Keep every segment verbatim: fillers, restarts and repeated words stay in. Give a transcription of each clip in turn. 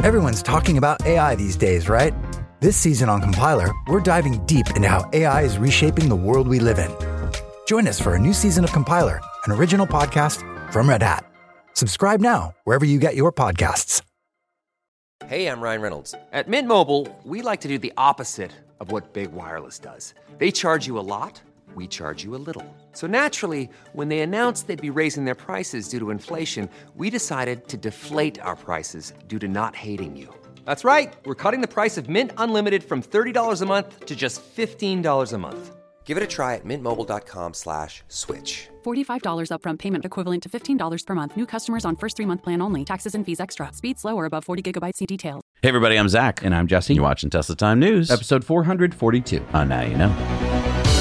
Everyone's talking about A I these days, right? This season on Compiler, we're diving deep into how A I is reshaping the world we live in. Join us for a new season of Compiler, an original podcast from Red Hat. Subscribe now wherever you get your podcasts. Hey, I'm Ryan Reynolds. At Mint Mobile, we like to do the opposite of what Big Wireless does. They charge you a lot, we charge you a little. So naturally, when they announced they'd be raising their prices due to inflation, we decided to deflate our prices due to not hating you. That's right. We're cutting the price of Mint Unlimited from thirty dollars a month to just fifteen dollars a month. Give it a try at mintmobile.com slash switch. forty-five dollars upfront payment equivalent to fifteen dollars per month. New customers on first three-month plan only. Taxes and fees extra. Speed slower above forty gigabytes. See details. Hey everybody, I'm Zach. And I'm Jesse. You're watching Tesla Time News. Episode four forty-two. Oh, now you know.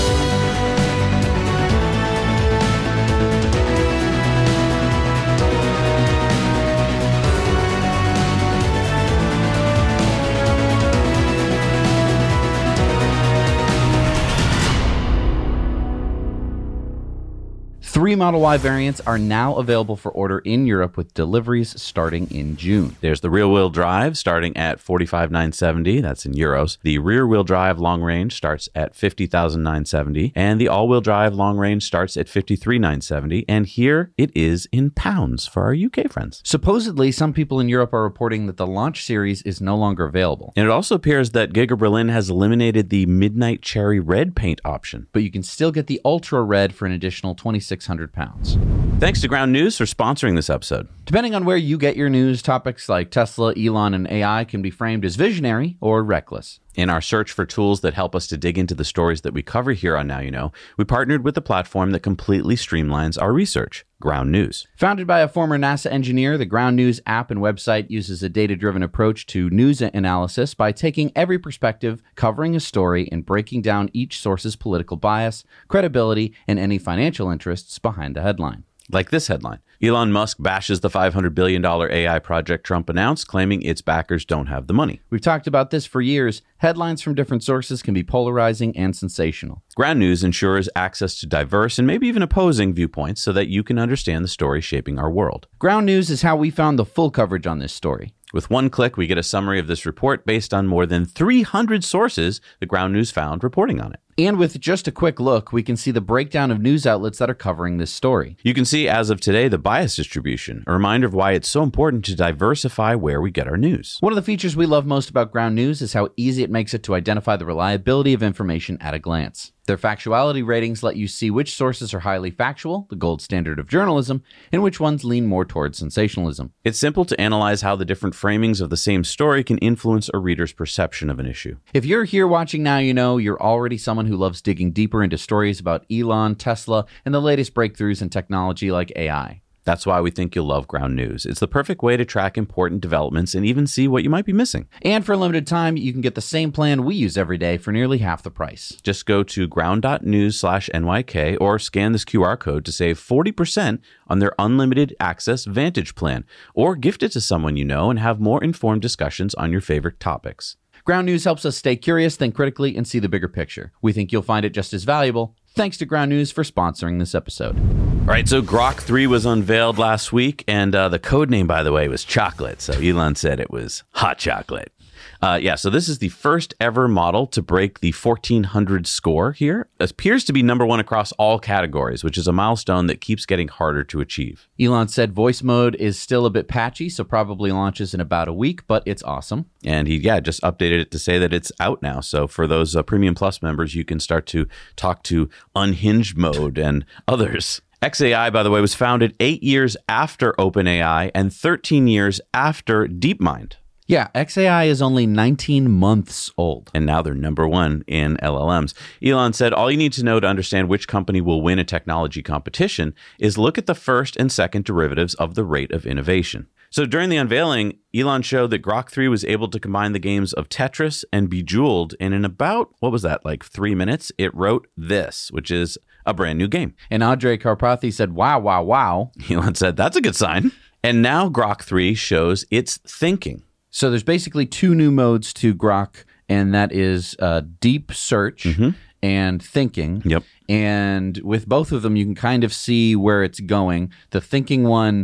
Three Model Y variants are now available for order in Europe with deliveries starting in June. There's the rear-wheel drive starting at forty-five thousand nine hundred seventy dollars. That's in euros. The rear-wheel drive long range starts at fifty thousand nine hundred seventy dollars. And the all-wheel drive long range starts at fifty-three thousand nine hundred seventy dollars. And here it is in pounds for our U K friends. Supposedly, some people in Europe are reporting that the launch series is no longer available. And it also appears that Giga Berlin has eliminated the Midnight Cherry Red paint option. But you can still get the Ultra Red for an additional twenty-six hundred pounds. Thanks to Ground News for sponsoring this episode. Depending on where you get your news, topics like Tesla, Elon, and A I can be framed as visionary or reckless. In our search for tools that help us to dig into the stories that we cover here on Now You Know, we partnered with the platform that completely streamlines our research, Ground News. Founded by a former NASA engineer, the Ground News app and website uses a data-driven approach to news analysis by taking every perspective, covering a story, and breaking down each source's political bias, credibility, and any financial interests behind the headline. Like this headline. Elon Musk bashes the five hundred billion dollars A I project Trump announced, claiming its backers don't have the money. We've talked about this for years. Headlines from different sources can be polarizing and sensational. Ground News ensures access to diverse and maybe even opposing viewpoints so that you can understand the story shaping our world. Ground News is how we found the full coverage on this story. With one click, we get a summary of this report based on more than three hundred sources the Ground News found reporting on it. And with just a quick look, we can see the breakdown of news outlets that are covering this story. You can see, as of today, the bias distribution, a reminder of why it's so important to diversify where we get our news. One of the features we love most about Ground News is how easy it makes it to identify the reliability of information at a glance. Their factuality ratings let you see which sources are highly factual, the gold standard of journalism, and which ones lean more towards sensationalism. It's simple to analyze how the different framings of the same story can influence a reader's perception of an issue. If you're here watching Now You Know, you're already someone who loves digging deeper into stories about Elon, Tesla, and the latest breakthroughs in technology like A I. That's why we think you'll love Ground News. It's the perfect way to track important developments and even see what you might be missing. And for a limited time, you can get the same plan we use every day for nearly half the price. Just go to ground.news slash NYK or scan this Q R code to save forty percent on their unlimited access Vantage plan, or gift it to someone you know and have more informed discussions on your favorite topics. Ground News helps us stay curious, think critically, and see the bigger picture. We think you'll find it just as valuable. Thanks to Ground News for sponsoring this episode. All right, so Grok three was unveiled last week, and uh, the code name, by the way, was chocolate. So Elon said it was hot chocolate. Uh, yeah, so this is the first ever model to break the fourteen hundred score here. It appears to be number one across all categories, which is a milestone that keeps getting harder to achieve. Elon said voice mode is still a bit patchy, so probably launches in about a week, but it's awesome. And he, yeah, just updated it to say that it's out now. So for those uh, Premium Plus members, you can start to talk to Unhinged mode and others. X A I, by the way, was founded eight years after OpenAI and thirteen years after DeepMind. Yeah, X A I is only nineteen months old. And now they're number one in L L Ms. Elon said, all you need to know to understand which company will win a technology competition is look at the first and second derivatives of the rate of innovation. So during the unveiling, Elon showed that Grok three was able to combine the games of Tetris and Bejeweled, and in about, what was that, like three minutes, it wrote this, which is a brand new game. And Andrej Karpathy said, wow, wow, wow. Elon said, that's a good sign. And now Grok three shows its thinking. So there's basically two new modes to Grok, and that is uh, deep search mm-hmm. and thinking. Yep. And with both of them, you can kind of see where it's going. The thinking one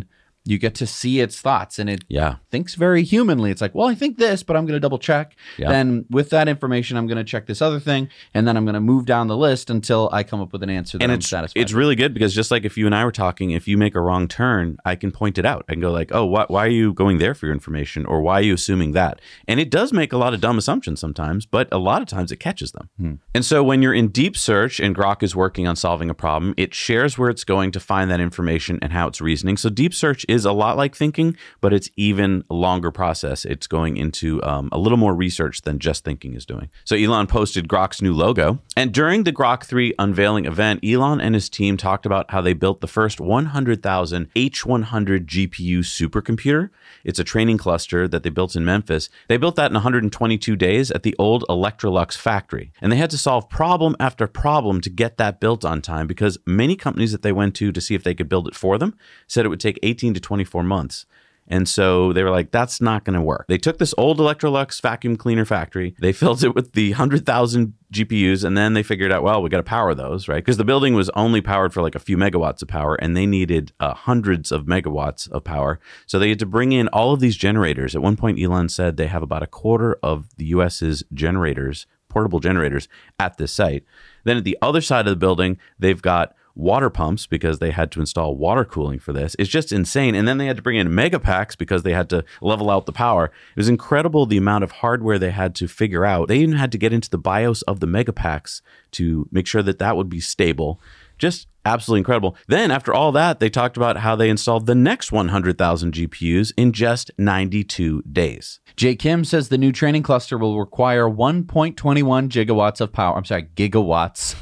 You get to see its thoughts, and it Yeah. thinks very humanly. It's like, well, I think this, but I'm going to double check. Yeah. Then with that information, I'm going to check this other thing, and then I'm going to move down the list until I come up with an answer that And I'm it's, satisfied it's with. really good because just like if you and I were talking, if you make a wrong turn, I can point it out. I can go like, oh, why, why are you going there for your information? Or why are you assuming that? And it does make a lot of dumb assumptions sometimes, but a lot of times it catches them. Hmm. And so when you're in deep search and Grok is working on solving a problem, it shares where it's going to find that information and how it's reasoning. So deep search is a lot like thinking, but it's even a longer process. It's going into um, a little more research than just thinking is doing. So Elon posted Grok's new logo. And during the Grok three unveiling event, Elon and his team talked about how they built the first one hundred thousand H one hundred G P U supercomputer. It's a training cluster that they built in Memphis. They built that in one hundred twenty-two days at the old Electrolux factory. And they had to solve problem after problem to get that built on time because many companies that they went to to see if they could build it for them said it would take eighteen to twenty-four months. And so they were like, that's not going to work. They took this old Electrolux vacuum cleaner factory, they filled it with the one hundred thousand G P Us, and then they figured out, well, we got to power those, right? Because the building was only powered for like a few megawatts of power, and they needed uh, hundreds of megawatts of power. So they had to bring in all of these generators. At one point, Elon said they have about a quarter of the U S's generators, portable generators, at this site. Then at the other side of the building, they've got water pumps because they had to install water cooling for this. It's just insane. And then they had to bring in mega packs because they had to level out the power. It was incredible the amount of hardware they had to figure out. They even had to get into the BIOS of the mega packs to make sure that that would be stable. Just absolutely incredible. Then after all that, they talked about how they installed the next one hundred thousand G P Us in just ninety-two days. Jay Kim says the new training cluster will require one point two one gigawatts of power. I'm sorry, gigawatts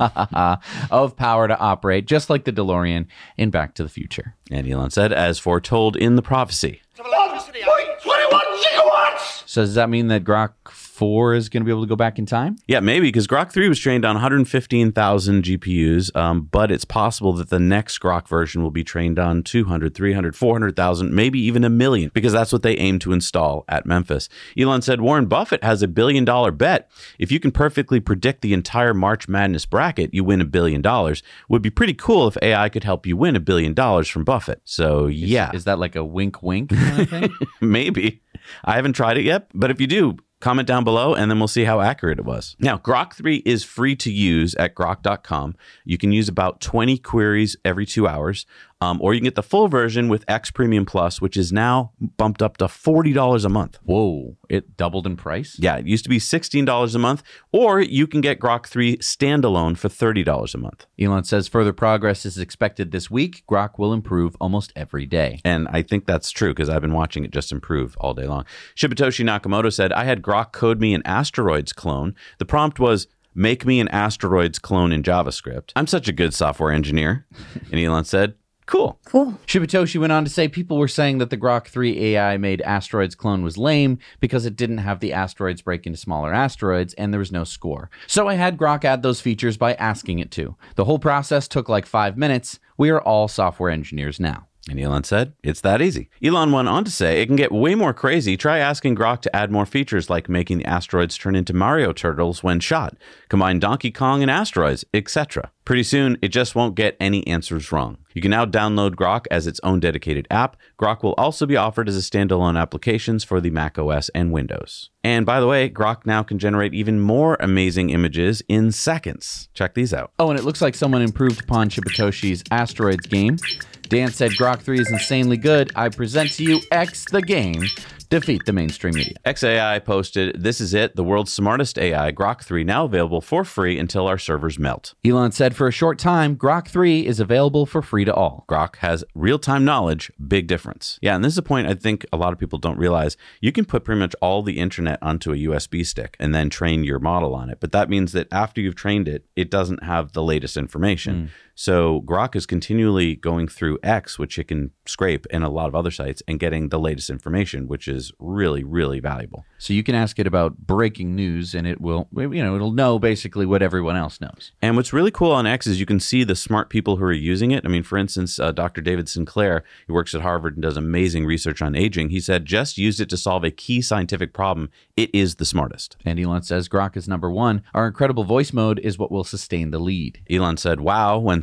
of power to operate, just like the DeLorean in Back to the Future. And Elon said, as foretold in the prophecy. one point two one gigawatts! So does that mean that Grok four is going to be able to go back in time? Yeah, maybe, because Grok three was trained on one hundred fifteen thousand G P Us, um, but it's possible that the next Grok version will be trained on two hundred, three hundred, four hundred thousand, maybe even a million, because that's what they aim to install at Memphis. Elon said Warren Buffett has a billion dollar bet. If you can perfectly predict the entire March Madness bracket, you win a billion dollars. Would be pretty cool if A I could help you win a billion dollars from Buffett. So yeah. Is, is that like a wink wink kind of thing? Maybe. I haven't tried it yet, but if you do, comment down below and then we'll see how accurate it was. Now, Grok three is free to use at grok dot com. You can use about twenty queries every two hours. Um, or you can get the full version with X Premium Plus, which is now bumped up to forty dollars a month. Whoa, it doubled in price? Yeah, it used to be sixteen dollars a month. Or you can get Grok three standalone for thirty dollars a month. Elon says further progress is expected this week. Grok will improve almost every day. And I think that's true because I've been watching it just improve all day long. Shibatoshi Nakamoto said, I had Grok code me an asteroids clone. The prompt was, make me an asteroids clone in JavaScript. I'm such a good software engineer. And Elon said, cool. Cool. Shibatoshi went on to say people were saying that the Grok three A I-made asteroids clone was lame because it didn't have the asteroids break into smaller asteroids and there was no score. So I had Grok add those features by asking it to. The whole process took like five minutes. We are all software engineers now. And Elon said, it's that easy. Elon went on to say, it can get way more crazy. Try asking Grok to add more features like making the asteroids turn into Mario turtles when shot, combine Donkey Kong and asteroids, et cetera. Pretty soon, it just won't get any answers wrong. You can now download Grok as its own dedicated app. Grok will also be offered as a standalone applications for the macOS and Windows. And by the way, Grok now can generate even more amazing images in seconds. Check these out. Oh, and it looks like someone improved upon Shibutoshi's asteroids game. Dan said Grok three is insanely good. I present to you X the game. Defeat the mainstream media. X A I posted, this is it, the world's smartest A I, Grok three, now available for free until our servers melt. Elon said for a short time, Grok three is available for free to all. Grok has real-time knowledge, big difference. Yeah, and this is a point I think a lot of people don't realize. You can put pretty much all the internet onto a U S B stick and then train your model on it. But that means that after you've trained it, it doesn't have the latest information. Mm. So Grok is continually going through X, which it can scrape, and a lot of other sites, and getting the latest information, which is really, really valuable. So you can ask it about breaking news, and it will, you know, it'll know basically what everyone else knows. And what's really cool on X is you can see the smart people who are using it. I mean, for instance, uh, Doctor David Sinclair, who works at Harvard and does amazing research on aging, he said, just use it to solve a key scientific problem. It is the smartest. And Elon says Grok is number one. Our incredible voice mode is what will sustain the lead. Elon said, wow, when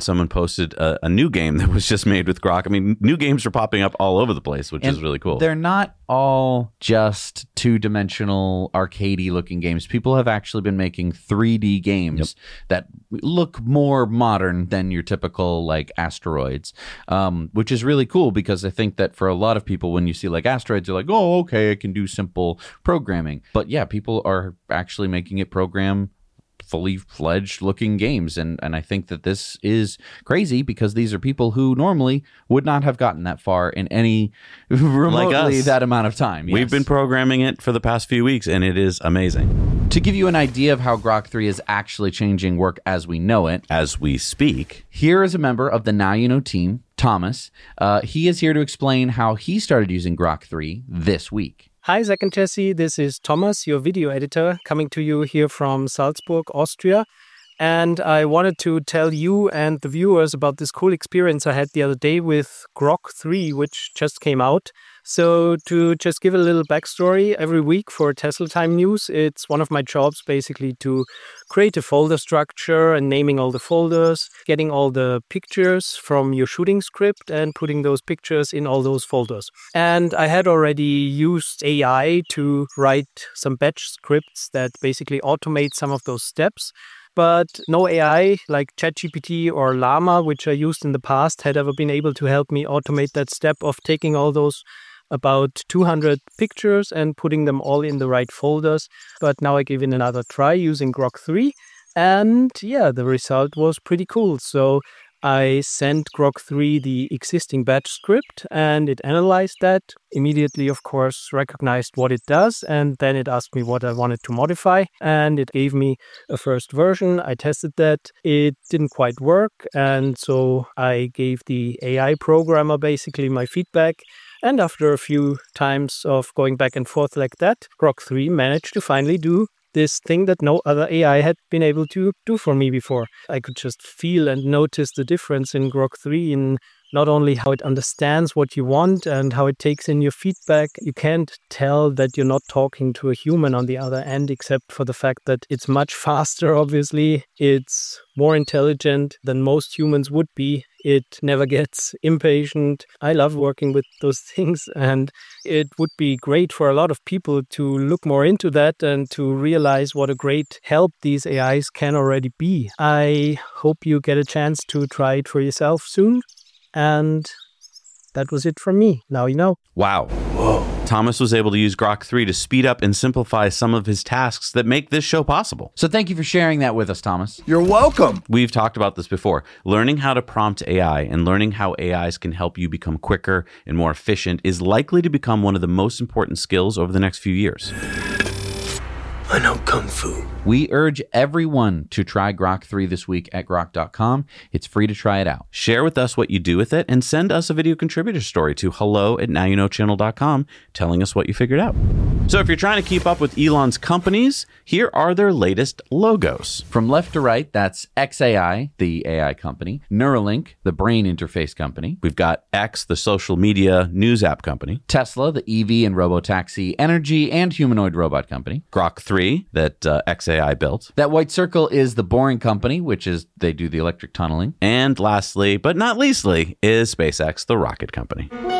someone posted a, a new game that was just made with Grok. I mean, new games are popping up all over the place, which And is really cool. They're not all just two-dimensional, arcadey looking games. People have actually been making three D games yep. that look more modern than your typical like Asteroids, um, which is really cool because I think that for a lot of people, when you see like Asteroids, you're like, oh, okay, I can do simple programming. But yeah, people are actually making it program fully fledged looking games. And, and I think that this is crazy because these are people who normally would not have gotten that far in any remotely like that amount of time. Yes. We've been programming it for the past few weeks and it is amazing. To give you an idea of how Grok three is actually changing work as we know it, as we speak, here is a member of the Now You Know team, Thomas. Uh, he is here to explain how he started using Grok three this week. Hi, Zach and Jesse. This is Thomas, your video editor, coming to you here from Salzburg, Austria. And I wanted to tell you and the viewers about this cool experience I had the other day with Grok three, which just came out. So to just give a little backstory, every week for Tesla Time News, it's one of my jobs basically to create a folder structure and naming all the folders, getting all the pictures from your shooting script and putting those pictures in all those folders. And I had already used A I to write some batch scripts that basically automate some of those steps. But no A I like ChatGPT or Llama, which I used in the past, had ever been able to help me automate that step of taking all those about two hundred pictures and putting them all in the right folders. But now I gave it another try using Grok three. And yeah, the result was pretty cool. So I sent Grok three the existing batch script and it analyzed that, immediately, of course, recognized what it does. And then it asked me what I wanted to modify. And it gave me a first version. I tested that. It didn't quite work. And so I gave the A I programmer basically my feedback. And after a few times of going back and forth like that, Grok three managed to finally do this thing that no other A I had been able to do for me before. I could just feel and notice the difference in Grok three in not only how it understands what you want and how it takes in your feedback. You can't tell that you're not talking to a human on the other end, except for the fact that it's much faster, obviously. It's more intelligent than most humans would be. It never gets impatient. I love working with those things, and it would be great for a lot of people to look more into that and to realize what a great help these A Is can already be. I hope you get a chance to try it for yourself soon. And that was it from me. Now you know. Wow. Whoa. Thomas was able to use Grok three to speed up and simplify some of his tasks that make this show possible. So thank you for sharing that with us, Thomas. You're welcome. We've talked about this before. Learning how to prompt A I and learning how A Is can help you become quicker and more efficient is likely to become one of the most important skills over the next few years. I know Kung Fu. We urge everyone to try Grok three this week at grok dot com. It's free to try it out. Share with us what you do with it and send us a video contributor story to hello at now you know channel dot com telling us what you figured out. So if you're trying to keep up with Elon's companies, here are their latest logos. From left to right, that's X A I, the A I company, Neuralink, the brain interface company. We've got X, the social media news app company. Tesla, the E V and robotaxi energy and humanoid robot company. Grok three, that uh, X A I built. That white circle is the Boring Company, which is they do the electric tunneling. And lastly, but not leastly, is SpaceX, the rocket company. We'll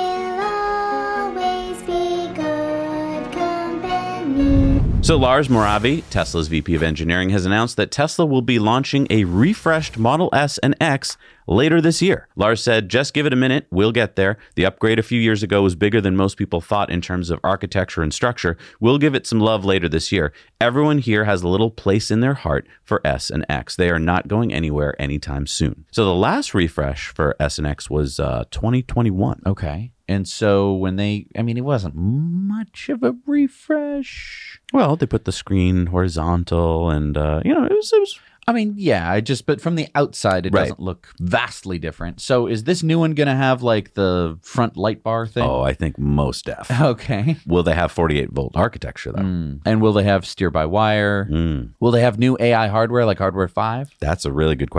always be good company. So Lars Moravi, Tesla's V P of Engineering, has announced that Tesla will be launching a refreshed Model S and X later this year. Lars said, just give it a minute, we'll get there. The upgrade a few years ago was bigger than most people thought in terms of architecture and structure. We'll give it some love later this year. Everyone here has a little place in their heart for S and X. They are not going anywhere anytime soon. So the last refresh for S and X was uh, twenty twenty-one. Okay. And so when they, I mean, it wasn't much of a refresh. Well, they put the screen horizontal and, uh, you know, it was, it was I mean, yeah, I just, but from the outside, it Right. doesn't look vastly different. So is this new one going to have like the front light bar thing? Oh, I think most def. Okay. Will they have forty-eight volt architecture, though? Mm. And will they have steer by wire? Mm. Will they have new A I hardware like Hardware five? That's a really good question.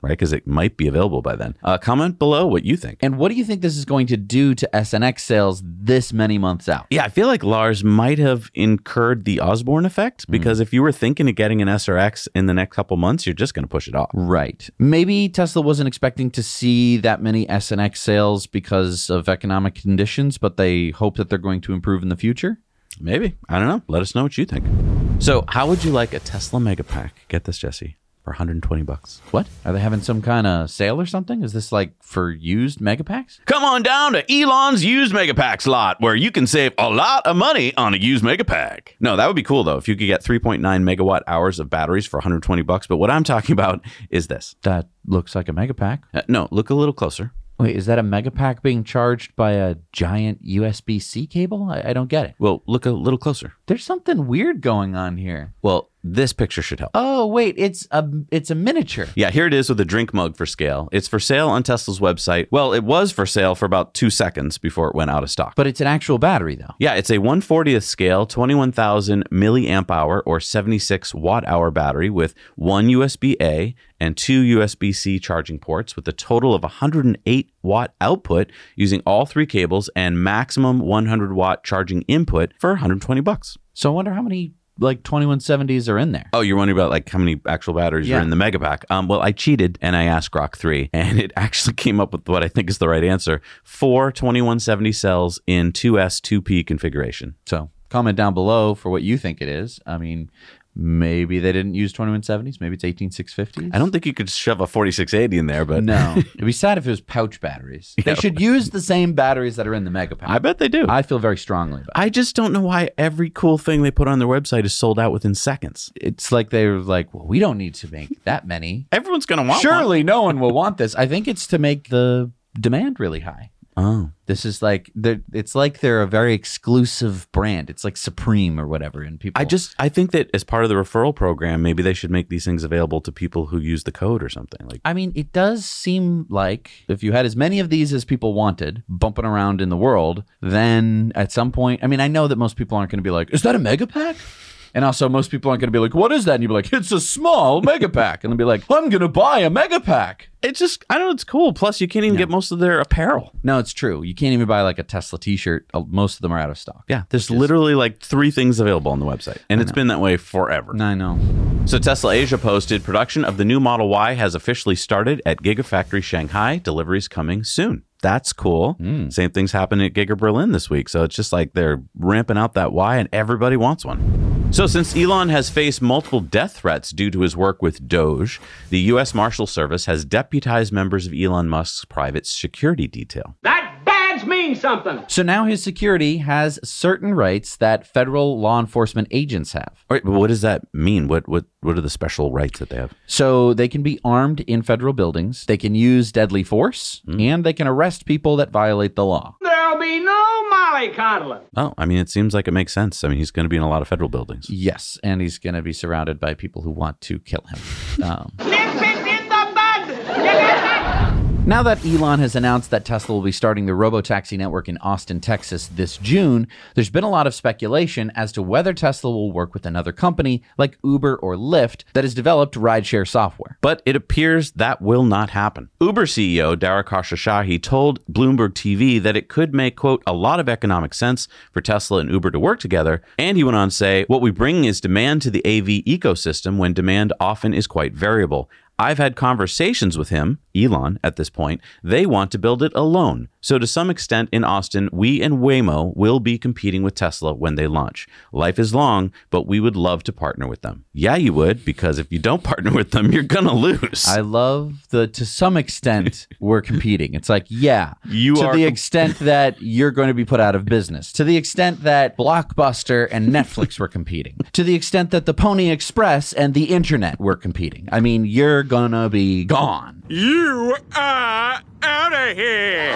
right? Because it might be available by then. Uh, comment below what you think. And what do you think this is going to do to S N X sales this many months out? Yeah, I feel like Lars might have incurred the Osborne effect, because mm. if you were thinking of getting an S R X in the next couple months, you're just going to push it off. Right. Maybe Tesla wasn't expecting to see that many S N X sales because of economic conditions, but they hope that they're going to improve in the future. Maybe. I don't know. Let us know what you think. So how would you like a Tesla Megapack? Get this, Jesse. For one hundred twenty bucks. What? Are they having some kind of sale or something? Is this like for used Megapacks? Come on down to Elon's used Megapack slot, where you can save a lot of money on a used Megapack. No, that would be cool though, if you could get three point nine megawatt hours of batteries for one hundred twenty bucks. But what I'm talking about is this. That looks like a Megapack. Uh, no, look a little closer. Wait, is that a Megapack being charged by a giant U S B C cable? I, I don't get it. Well, look a little closer. There's something weird going on here. Well, this picture should help. Oh, wait, it's a it's a miniature. Yeah, here it is with a drink mug for scale. It's for sale on Tesla's website. Well, it was for sale for about two seconds before it went out of stock. But it's an actual battery, though. Yeah, it's a one fortieth scale, twenty-one thousand milliamp hour or seventy-six watt hour battery with one U S B A and two U S B C charging ports, with a total of one hundred eight watt output using all three cables and maximum one hundred watt charging input for one hundred twenty bucks. So I wonder how many like twenty-one seventies are in there. Oh, you're wondering about like how many actual batteries yeah. are in the Megapack. Um, well, I cheated and I asked Grok three, and it actually came up with what I think is the right answer. Four twenty-one seventy cells in two S two P configuration. So comment down below for what you think it is. I mean, maybe they didn't use twenty-one seventies. Maybe it's eighteen six fifties. I don't think you could shove a forty-six eighty in there, but... No. It'd be sad if it was pouch batteries. They yeah. should use the same batteries that are in the Megapack. I bet they do. I feel very strongly about it. I just don't know why every cool thing they put on their website is sold out within seconds. It's like they're like, well, we don't need to make that many. Everyone's going to want Surely one. no one will want this. I think it's to make the demand really high. Oh. This is like, it's like they're a very exclusive brand. It's like Supreme or whatever. And people. I just, I think that as part of the referral program, maybe they should make these things available to people who use the code or something. Like, I mean, it does seem like if you had as many of these as people wanted bumping around in the world, then at some point, I mean, I know that most people aren't going to be like, is that a Megapack? And also, most people aren't going to be like, what is that? And you'd be like, it's a small Megapack. And they'll be like, I'm going to buy a Megapack. It's just, I don't know, it's cool. Plus, you can't even no. get most of their apparel. No, it's true. You can't even buy like a Tesla t-shirt. Most of them are out of stock. Yeah, there's just literally like three things available on the website. And I it's know. been that way forever. I know. So Tesla Asia posted, production of the new Model Y has officially started at Gigafactory Shanghai. Deliveries coming soon. That's cool. Mm. Same things happened at Giga Berlin this week. So it's just like they're ramping out that Y and everybody wants one. So since Elon has faced multiple death threats due to his work with Doge, the U S Marshal Service has deputized members of Elon Musk's private security detail. That badge means something. So now his security has certain rights that federal law enforcement agents have. All right, but what does that mean? What what what are the special rights that they have? So they can be armed in federal buildings, they can use deadly force, mm. and they can arrest people that violate the law. There'll be no mollycoddling. Oh, I mean, it seems like it makes sense. I mean, he's going to be in a lot of federal buildings. Yes, and he's going to be surrounded by people who want to kill him. Um, Nip it in the bud! Nip it! Now that Elon has announced that Tesla will be starting the robotaxi network in Austin, Texas this June, there's been a lot of speculation as to whether Tesla will work with another company like Uber or Lyft that has developed rideshare software. But it appears that will not happen. Uber C E O Dara Khosrowshahi told Bloomberg T V that it could make, quote, a lot of economic sense for Tesla and Uber to work together. And he went on to say, what we bring is demand to the A V ecosystem when demand often is quite variable. I've had conversations with him, Elon, at this point. They want to build it alone. So to some extent in Austin, we and Waymo will be competing with Tesla when they launch. Life is long, but we would love to partner with them. Yeah, you would, because if you don't partner with them, you're going to lose. I love the, to some extent, we're competing. It's like, yeah, you to are the com- extent that you're going to be put out of business, to the extent that Blockbuster and Netflix were competing, to the extent that the Pony Express and the internet were competing. I mean, you're gonna be gone. You are out of here.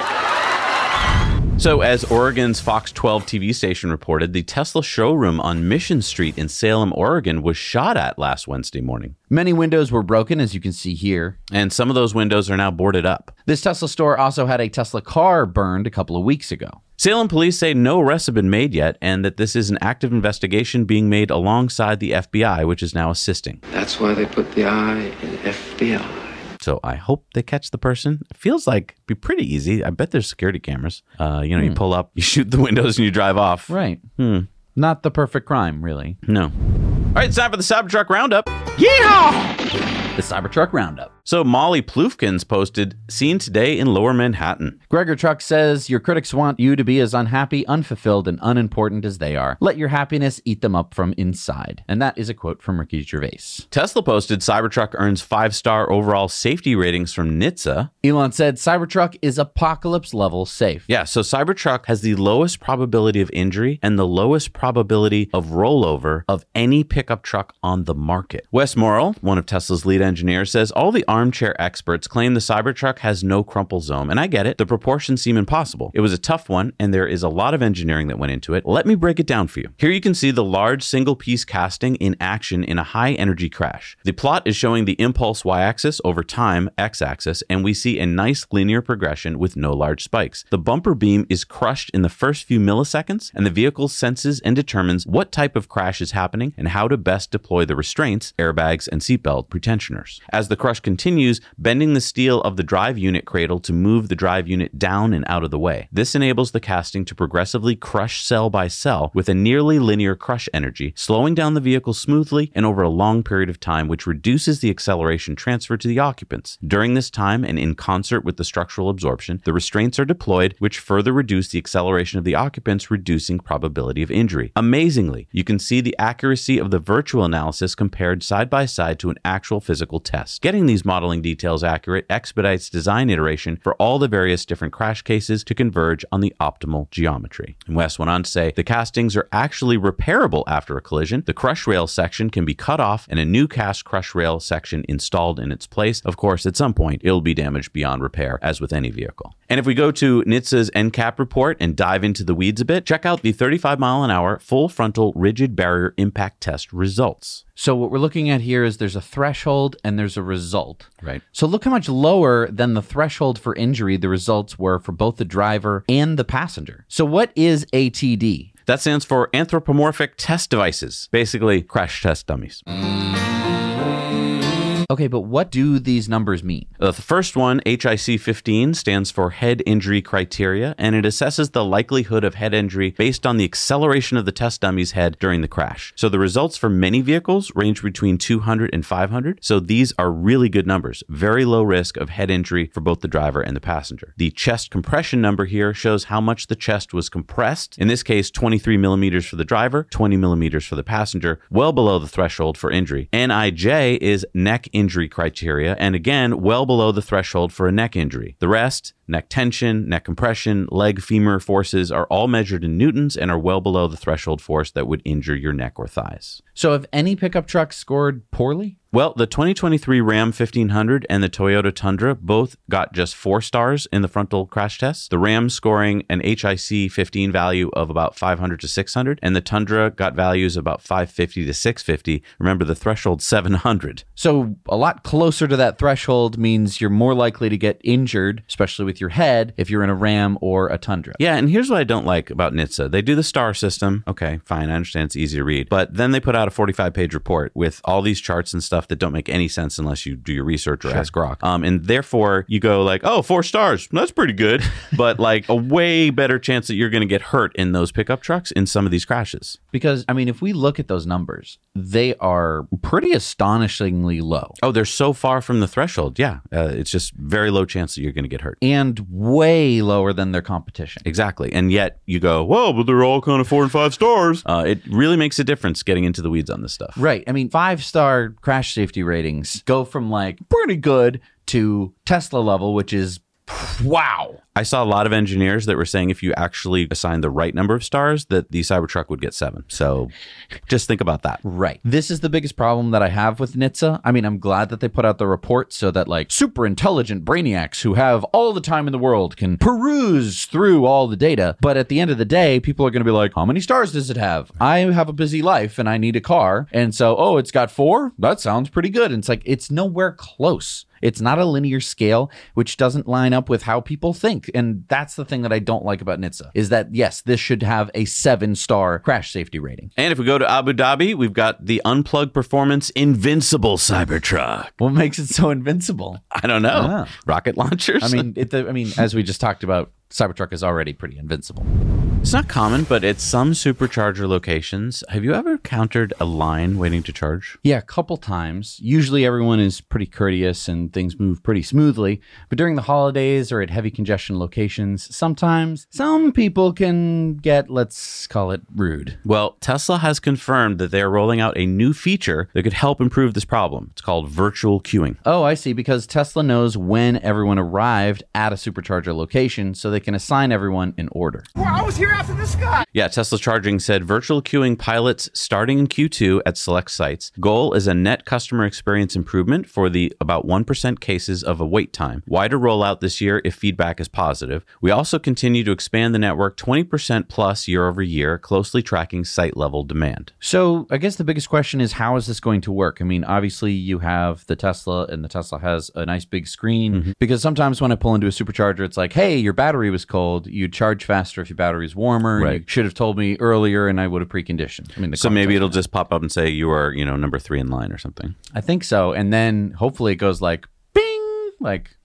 So as Oregon's Fox twelve T V station reported, the Tesla showroom on Mission Street in Salem, Oregon was shot at last Wednesday morning. Many windows were broken, as you can see here. And some of those windows are now boarded up. This Tesla store also had a Tesla car burned a couple of weeks ago. Salem police say no arrests have been made yet and that this is an active investigation being made alongside the F B I, which is now assisting. That's why they put the I in F B I. So I hope they catch the person. It feels like it'd be pretty easy. I bet there's security cameras. Uh, you know, Hmm. you pull up, you shoot the windows, and you drive off. Right. Hmm. Not the perfect crime, really. No. All right, it's time for the Cybertruck Roundup. Yeehaw! The Cybertruck Roundup. So Molly Ploufkins posted, seen today in Lower Manhattan. Gregor Truck says, your critics want you to be as unhappy, unfulfilled, and unimportant as they are. Let your happiness eat them up from inside. And that is a quote from Ricky Gervais. Tesla posted, Cybertruck earns five-star overall safety ratings from N H T S A. Elon said, Cybertruck is apocalypse-level safe. Yeah, so Cybertruck has the lowest probability of injury and the lowest probability of rollover of any pickup truck on the market. Wes Morrill, one of Tesla's lead engineers, says, all the armchair experts claim the Cybertruck has no crumple zone, and I get it. The proportions seem impossible. It was a tough one, and there is a lot of engineering that went into it. Let me break it down for you. Here you can see the large single-piece casting in action in a high-energy crash. The plot is showing the impulse y-axis over time, x-axis, and we see a nice linear progression with no large spikes. The bumper beam is crushed in the first few milliseconds, and the vehicle senses and determines what type of crash is happening and how to best deploy the restraints, airbags, and seatbelt pretensioners. As the crush continues, bending the steel of the drive unit cradle to move the drive unit down and out of the way. This enables the casting to progressively crush cell by cell with a nearly linear crush energy, slowing down the vehicle smoothly and over a long period of time, which reduces the acceleration transfer to the occupants. During this time, and in concert with the structural absorption, the restraints are deployed, which further reduce the acceleration of the occupants, reducing probability of injury. Amazingly, you can see the accuracy of the virtual analysis compared side by side to an actual physical test. Getting these modeling details accurate expedites design iteration for all the various different crash cases to converge on the optimal geometry. And Wes went on to say, the castings are actually repairable after a collision. The crush rail section can be cut off and a new cast crush rail section installed in its place. Of course, at some point, it'll be damaged beyond repair, as with any vehicle. And if we go to N H T S A's N CAP report and dive into the weeds a bit, check out the thirty-five mile an hour full frontal rigid barrier impact test results. So what we're looking at here is there's a threshold and there's a result. Right. So look how much lower than the threshold for injury the results were for both the driver and the passenger. So what is A T D? That stands for anthropomorphic test devices, basically crash test dummies. Okay, but what do these numbers mean? Uh, the first one, H I C fifteen, stands for head injury criteria, and it assesses the likelihood of head injury based on the acceleration of the test dummy's head during the crash. So the results for many vehicles range between two hundred and five hundred. So these are really good numbers. Very low risk of head injury for both the driver and the passenger. The chest compression number here shows how much the chest was compressed. In this case, twenty-three millimeters for the driver, twenty millimeters for the passenger, well below the threshold for injury. N I J is neck injury criteria, and again, well below the threshold for a neck injury. The rest, neck tension, neck compression, leg femur forces, are all measured in newtons and are well below the threshold force that would injure your neck or thighs. So have any pickup trucks scored poorly? Well, the twenty twenty-three Ram fifteen hundred and the Toyota Tundra both got just four stars in the frontal crash test. The Ram scoring an H I C fifteen value of about five hundred to six hundred, and the Tundra got values about five fifty to six fifty. Remember, the threshold seven hundred. So a lot closer to that threshold means you're more likely to get injured, especially with your head, if you're in a Ram or a Tundra. Yeah, and here's what I don't like about N H T S A. They do the star system. Okay, fine, I understand it's easy to read. But then they put out a forty-five page report with all these charts and stuff that don't make any sense unless you do your research or sure. ask Grok. Um, and therefore, you go like, oh, four stars. That's pretty good. But like a way better chance that you're going to get hurt in those pickup trucks in some of these crashes. Because, I mean, if we look at those numbers, they are pretty astonishingly low. Oh, they're so far from the threshold. Yeah. Uh, it's just very low chance that you're going to get hurt. And way lower than their competition. Exactly. And yet you go, whoa, but they're all kind of four and five stars. Uh, it really makes a difference getting into the weeds on this stuff. Right. I mean, five-star crash safety ratings go from like pretty good to Tesla level, which is wow. I saw a lot of engineers that were saying if you actually assign the right number of stars, that the Cybertruck would get seven. So just think about that. Right. This is the biggest problem that I have with N H T S A. I mean, I'm glad that they put out the report so that like super intelligent brainiacs who have all the time in the world can peruse through all the data. But at the end of the day, people are going to be like, how many stars does it have? I have a busy life and I need a car. And so, oh, it's got four? That sounds pretty good. And it's like, it's nowhere close. It's not a linear scale, which doesn't line up with how people think. And that's the thing that I don't like about N H T S A, is that, yes, this should have a seven-star crash safety rating. And if we go to Abu Dhabi, we've got the Unplugged Performance Invincible Cybertruck. What makes it so invincible? I don't know. Ah. Rocket launchers? I mean, it, the, I mean, as we just talked about, Cybertruck is already pretty invincible. It's not common, but at some supercharger locations, have you ever encountered a line waiting to charge? Yeah, a couple times. Usually everyone is pretty courteous and things move pretty smoothly. But during the holidays or at heavy congestion locations, sometimes some people can get, let's call it, rude. Well, Tesla has confirmed that they are rolling out a new feature that could help improve this problem. It's called virtual queuing. Oh, I see, because Tesla knows when everyone arrived at a supercharger location, so they can assign everyone in order. Well, I was here after this guy. Yeah, Tesla Charging said virtual queuing pilots starting in Q two at select sites. Goal is a net customer experience improvement for the about one percent cases of a wait time. Wider rollout this year if feedback is positive. We also continue to expand the network twenty percent plus year over year, closely tracking site level demand. So I guess the biggest question is, how is this going to work? I mean, obviously you have the Tesla, and the Tesla has a nice big screen, mm-hmm. because sometimes when I pull into a supercharger, it's like, hey, your battery was cold. You'd charge faster if your battery is warmer. Right. You should have told me earlier and I would have preconditioned. I mean, the so maybe it'll just pop up and say you are, you know, number three in line or something. I think so. And then hopefully it goes like, bing, like,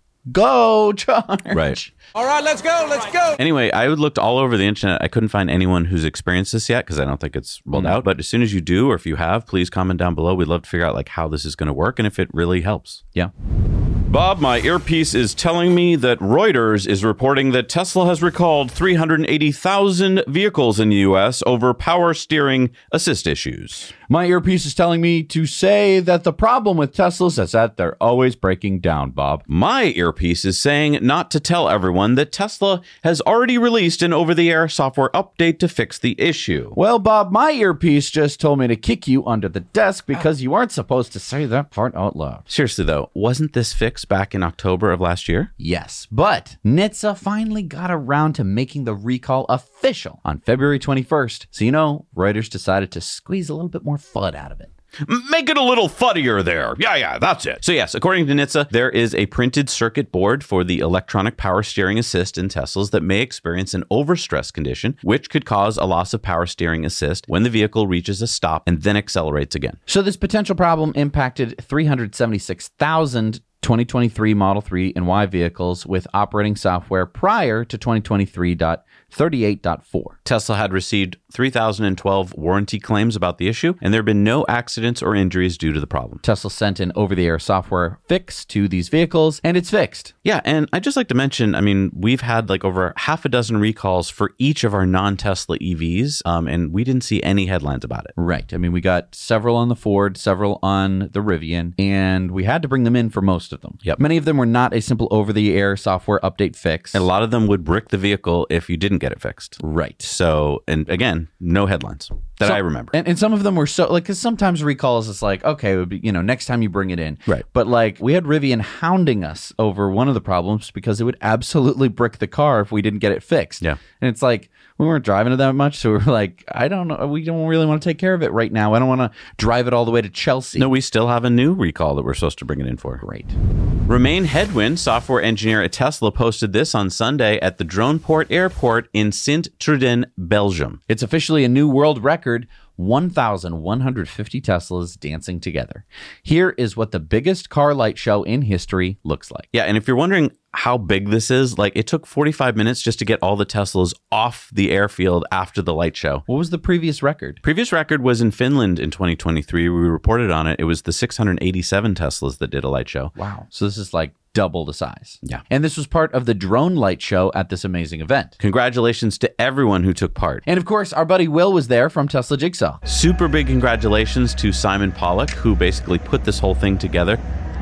go charge. Right. All right, let's go. Let's go. Anyway, I looked all over the internet. I couldn't find anyone who's experienced this yet because I don't think it's rolled Mm. out. But as soon as you do, or if you have, please comment down below. We'd love to figure out like how this is going to work and if it really helps. Yeah. Bob, my earpiece is telling me that Reuters is reporting that Tesla has recalled three hundred eighty thousand vehicles in the U S over power steering assist issues. My earpiece is telling me to say that the problem with Teslas is that they're always breaking down, Bob. My earpiece is saying not to tell everyone that Tesla has already released an over-the-air software update to fix the issue. Well, Bob, my earpiece just told me to kick you under the desk because you aren't supposed to say that part out loud. Seriously, though, wasn't this fixed back in October of last year? Yes, but N H T S A finally got around to making the recall official on February twenty-first. So, you know, Reuters decided to squeeze a little bit more FUD out of it. Make it a little fuddier there. Yeah, yeah, that's it. So yes, according to N H T S A, there is a printed circuit board for the electronic power steering assist in Teslas that may experience an overstress condition, which could cause a loss of power steering assist when the vehicle reaches a stop and then accelerates again. So this potential problem impacted three hundred seventy-six thousand twenty twenty-three Model three and Y vehicles with operating software prior to twenty twenty-three point thirty-eight point four. Tesla had received three thousand twelve warranty claims about the issue, and there have been no accidents or injuries due to the problem. Tesla sent an over-the-air software fix to these vehicles, and it's fixed. Yeah, and I'd just like to mention, I mean, we've had like over half a dozen recalls for each of our non-Tesla E Vs, um, and we didn't see any headlines about it. Right. I mean, we got several on the Ford, several on the Rivian, and we had to bring them in for most of them. Yep. Many of them were not a simple over-the-air software update fix. And a lot of them would brick the vehicle if you didn't get it fixed. Right. So, and again, no headlines that So- I remember. And, and some of them were so, like, because sometimes recalls, it's like, okay, it would be, you know, next time you bring it in. Right. But, like, we had Rivian hounding us over one of the problems because it would absolutely brick the car if we didn't get it fixed. Yeah. And it's like, we weren't driving it that much, so we were like, I don't know, we don't really want to take care of it right now. I don't want to drive it all the way to Chelsea. No, we still have a new recall that we're supposed to bring it in for. Great. Romain Hedwin, software engineer at Tesla, posted this on Sunday at the Droneport Airport in Sint-Truiden, Belgium. It's officially a new world record. one thousand one hundred fifty Teslas dancing together. Here is what the biggest car light show in history looks like. Yeah, and if you're wondering how big this is, like it took forty-five minutes just to get all the Teslas off the airfield after the light show. What was the previous record? Previous record was in Finland in twenty twenty-three. We reported on it. It was the six hundred eighty-seven Teslas that did a light show. Wow. So this is like double the size. Yeah. And this was part of the drone light show at this amazing event. Congratulations to everyone who took part. And of course, our buddy Will was there from Tesla Jigsaw. Super big congratulations to Simon Pollock, who basically put this whole thing together.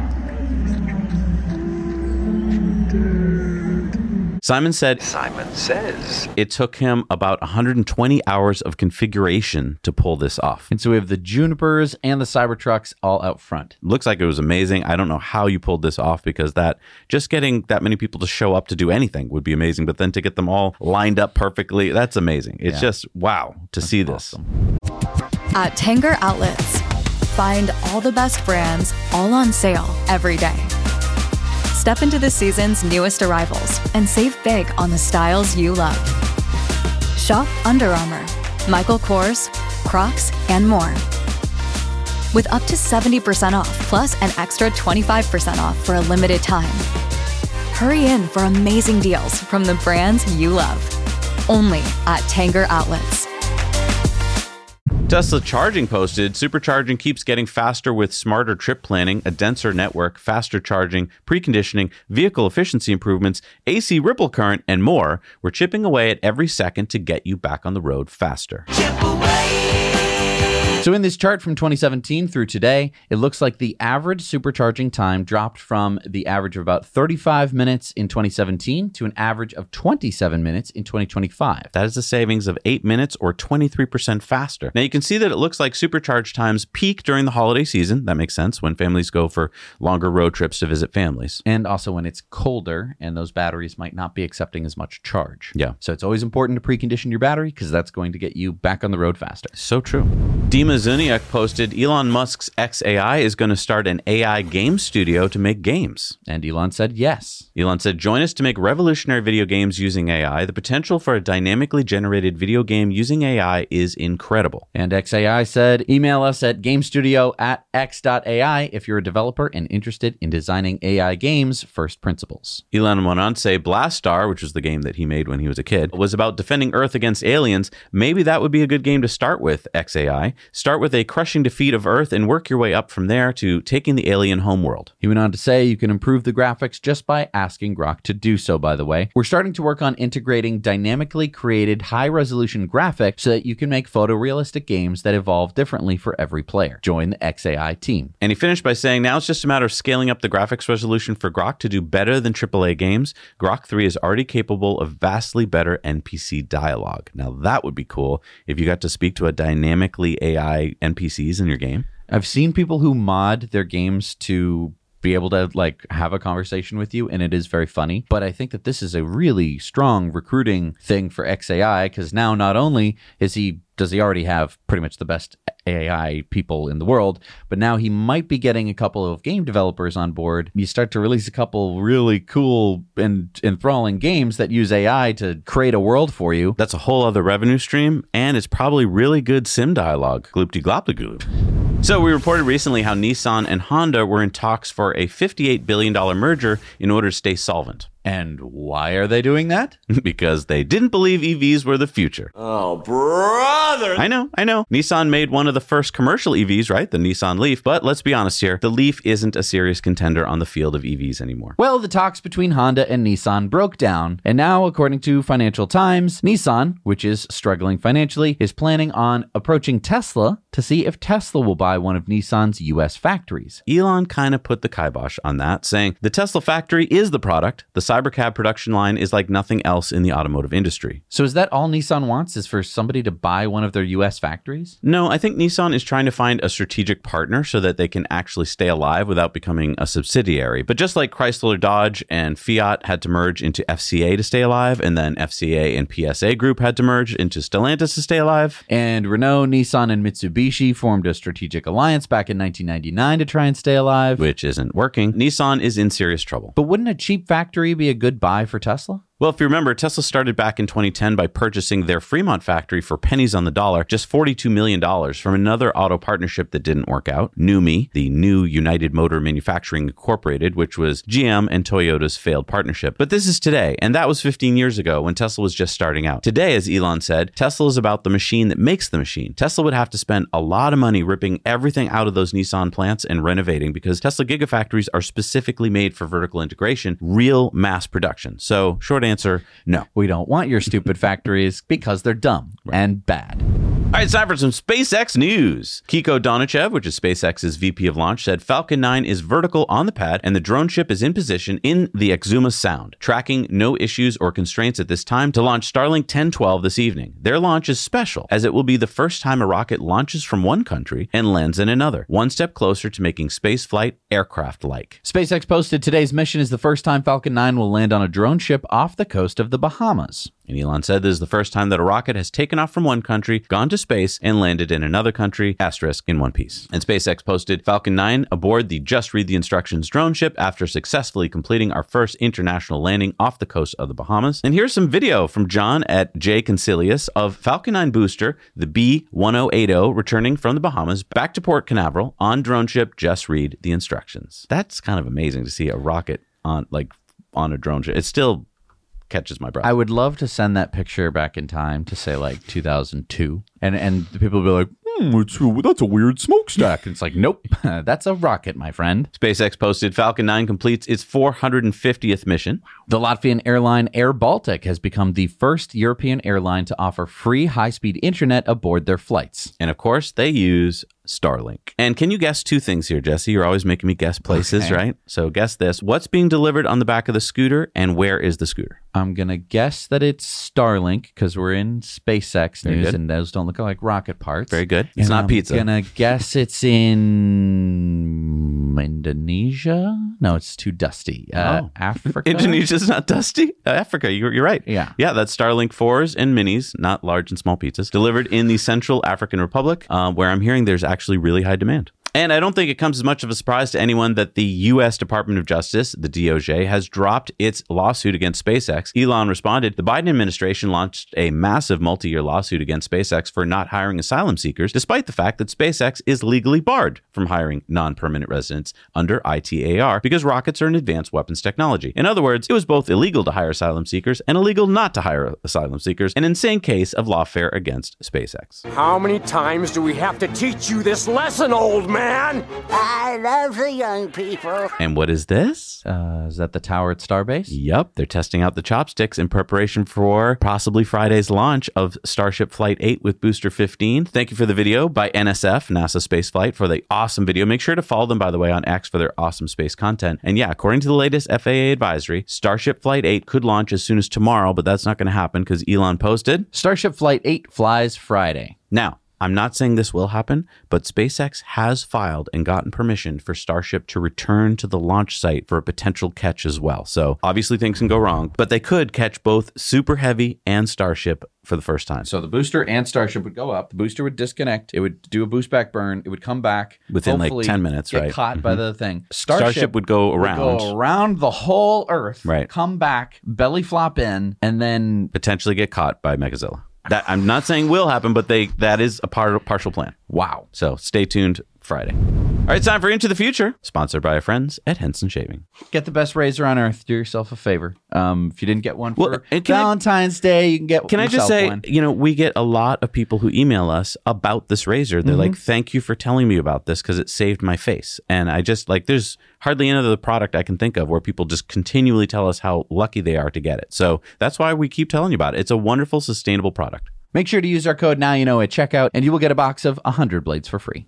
Simon said Simon says it took him about one hundred twenty hours of configuration to pull this off. And so we have the Junipers and the Cybertrucks all out front. Looks like it was amazing. I don't know how you pulled this off because that just getting that many people to show up to do anything would be amazing. But then to get them all lined up perfectly, that's amazing. It's Yeah. just wow to That's see this. awesome. At Tanger Outlets, find all the best brands all on sale every day. Step into the season's newest arrivals and save big on the styles you love. Shop Under Armour, Michael Kors, Crocs, and more. With up to seventy percent off, plus an extra twenty-five percent off for a limited time. Hurry in for amazing deals from the brands you love. Only at Tanger Outlets. Tesla Charging posted, supercharging keeps getting faster with smarter trip planning, a denser network, faster charging, preconditioning, vehicle efficiency improvements, A C ripple current, and more. We're chipping away at every second to get you back on the road faster. Chip away! So in this chart from twenty seventeen through today, it looks like the average supercharging time dropped from the average of about thirty-five minutes in twenty seventeen to an average of twenty-seven minutes in twenty twenty-five. That is a savings of eight minutes or twenty-three percent faster. Now you can see that it looks like supercharge times peak during the holiday season. That makes sense when families go for longer road trips to visit families. And also when it's colder and those batteries might not be accepting as much charge. Yeah. So it's always important to precondition your battery because that's going to get you back on the road faster. So true. Dima Zuniak posted, Elon Musk's X A I is going to start an A I game studio to make games. And Elon said yes. Elon said, join us to make revolutionary video games using A I. The potential for a dynamically generated video game using A I is incredible. And X A I said, email us at gamestudio at x dot a i if you're a developer and interested in designing A I games first principles. Elon went on to say, Blastar, which was the game that he made when he was a kid, was about defending Earth against aliens. Maybe that would be a good game to start with, X A I. Start with a crushing defeat of Earth and work your way up from there to taking the alien homeworld. He went on to say you can improve the graphics just by asking Grok to do so, by the way. We're starting to work on integrating dynamically created high-resolution graphics so that you can make photorealistic games that evolve differently for every player. Join the X A I team. And he finished by saying, now it's just a matter of scaling up the graphics resolution for Grok to do better than triple A games. Grok three is already capable of vastly better N P C dialogue. Now that would be cool if you got to speak to a dynamically A I N P Cs in your game. I've seen people who mod their games to be able to like have a conversation with you, and it is very funny. But I think that this is a really strong recruiting thing for X A I because now not only is he does he already have pretty much the best A I people in the world, but now he might be getting a couple of game developers on board. You start to release a couple really cool and enthralling games that use A I to create a world for you. That's a whole other revenue stream, and it's probably really good sim dialogue. Gloop-de-glop-de-gloop. So we reported recently how Nissan and Honda were in talks for a fifty-eight billion dollars merger in order to stay solvent. And why are they doing that? Because they didn't believe E Vs were the future. Oh, brother! I know, I know. Nissan made one of the first commercial E Vs, right? The Nissan Leaf. But let's be honest here. The Leaf isn't a serious contender on the field of E Vs anymore. Well, the talks between Honda and Nissan broke down. And now, according to Financial Times, Nissan, which is struggling financially, is planning on approaching Tesla to see if Tesla will buy one of Nissan's U S factories. Elon kind of put the kibosh on that, saying the Tesla factory is the product. The Cybercab production line is like nothing else in the automotive industry. So is that all Nissan wants, is for somebody to buy one of their U S factories? No, I think Nissan is trying to find a strategic partner so that they can actually stay alive without becoming a subsidiary. But just like Chrysler, Dodge, and Fiat had to merge into F C A to stay alive, and then F C A and P S A Group had to merge into Stellantis to stay alive. And Renault, Nissan, and Mitsubishi formed a strategic alliance back in nineteen ninety-nine to try and stay alive. Which isn't working. Nissan is in serious trouble. But wouldn't a cheap factory be a good buy for Tesla? Well, if you remember, Tesla started back in twenty ten by purchasing their Fremont factory for pennies on the dollar, just forty-two million dollars from another auto partnership that didn't work out, NUMMI, the New United Motor Manufacturing Incorporated, which was G M and Toyota's failed partnership. But this is today, and that was fifteen years ago when Tesla was just starting out. Today, as Elon said, Tesla is about the machine that makes the machine. Tesla would have to spend a lot of money ripping everything out of those Nissan plants and renovating because Tesla Gigafactories are specifically made for vertical integration, real mass production. So, short answer, no. We don't want your stupid factories because they're dumb right. and bad. All right, it's time for some SpaceX news. Kiko Donichev, which is SpaceX's V P of launch, said Falcon nine is vertical on the pad and the drone ship is in position in the Exuma Sound, tracking no issues or constraints at this time to launch Starlink ten twelve this evening. Their launch is special as it will be the first time a rocket launches from one country and lands in another, one step closer to making spaceflight aircraft-like. SpaceX posted today's mission is the first time Falcon nine will land on a drone ship off the coast of the Bahamas. And Elon said this is the first time that a rocket has taken off from one country, gone to space, and landed in another country, asterisk, in one piece. And SpaceX posted Falcon nine aboard the Just Read the Instructions drone ship after successfully completing our first international landing off the coast of the Bahamas. And here's some video from John at J. Concilius of Falcon nine booster, the B ten eighty, returning from the Bahamas back to Port Canaveral on drone ship Just Read the Instructions. That's kind of amazing to see a rocket on, like, on a drone ship. It still catches my breath. I would love to send that picture back in time to, say, like two thousand two. And and the people would be like, hmm, it's, that's a weird smokestack. And it's like, nope, that's a rocket, my friend. SpaceX posted Falcon nine completes its four hundred fiftieth mission. The Latvian airline Air Baltic has become the first European airline to offer free high-speed internet aboard their flights. And of course, they use Starlink. And can you guess two things here, Jesse? You're always making me guess places, Okay. right? So guess this. What's being delivered on the back of the scooter, and where is the scooter? I'm going to guess that it's Starlink because we're in SpaceX Very news good. and those don't look like rocket parts. Very good. It's And not I'm pizza. I'm going to guess it's in Indonesia. No, it's too dusty. Uh, Oh. Africa? Indonesia's not dusty? Uh, Africa, you're, you're right. Yeah. Yeah, that's Starlink fours and minis, not large and small pizzas, delivered in the Central African Republic, uh, where I'm hearing there's actually really high demand. And I don't think it comes as much of a surprise to anyone that the U S Department of Justice, the D O J, has dropped its lawsuit against SpaceX. Elon responded, the Biden administration launched a massive multi-year lawsuit against SpaceX for not hiring asylum seekers, despite the fact that SpaceX is legally barred from hiring non-permanent residents under I T A R because rockets are an advanced weapons technology. In other words, it was both illegal to hire asylum seekers and illegal not to hire asylum seekers, an insane case of lawfare against SpaceX. How many times do we have to teach you this lesson, old man? I love the young people. And what is this? Uh, is that the tower at Starbase? Yep, they're testing out the chopsticks in preparation for possibly Friday's launch of Starship Flight eight with Booster fifteen. Thank you for the video by N S F, NASA Spaceflight, for the awesome video. Make sure to follow them, by the way, on X for their awesome space content. And yeah, according to the latest F A A advisory, Starship Flight eight could launch as soon as tomorrow, but that's not going to happen because Elon posted, Starship Flight eight flies Friday. Now, I'm not saying this will happen, but SpaceX has filed and gotten permission for Starship to return to the launch site for a potential catch as well. So obviously things can go wrong, but they could catch both Super Heavy and Starship for the first time. So the booster and Starship would go up. The booster would disconnect. It would do a boost back burn. It would come back Within like hopefully ten minutes, get right? caught by Mhm. the thing. Starship would go around. Would go around the whole Earth. Right. Come back, belly flop in, and then Potentially get caught by Megazilla. That I'm not saying will happen, but they that is a part partial plan. wow. So stay tuned Friday. All right, it's time for Into the Future, sponsored by our friends at Henson Shaving. Get the best razor on earth. Do yourself a favor. Um, if you didn't get one for Well, and can I- Valentine's Day, you can get Can I just yourself say, one. you know, we get a lot of people who email us about this razor. They're like, thank you for telling me about this because it saved my face. And I just like, there's hardly any other product I can think of where people just continually tell us how lucky they are to get it. So that's why we keep telling you about it. It's a wonderful, sustainable product. Make sure to use our code Now You Know at checkout, and you will get a box of one hundred blades for free.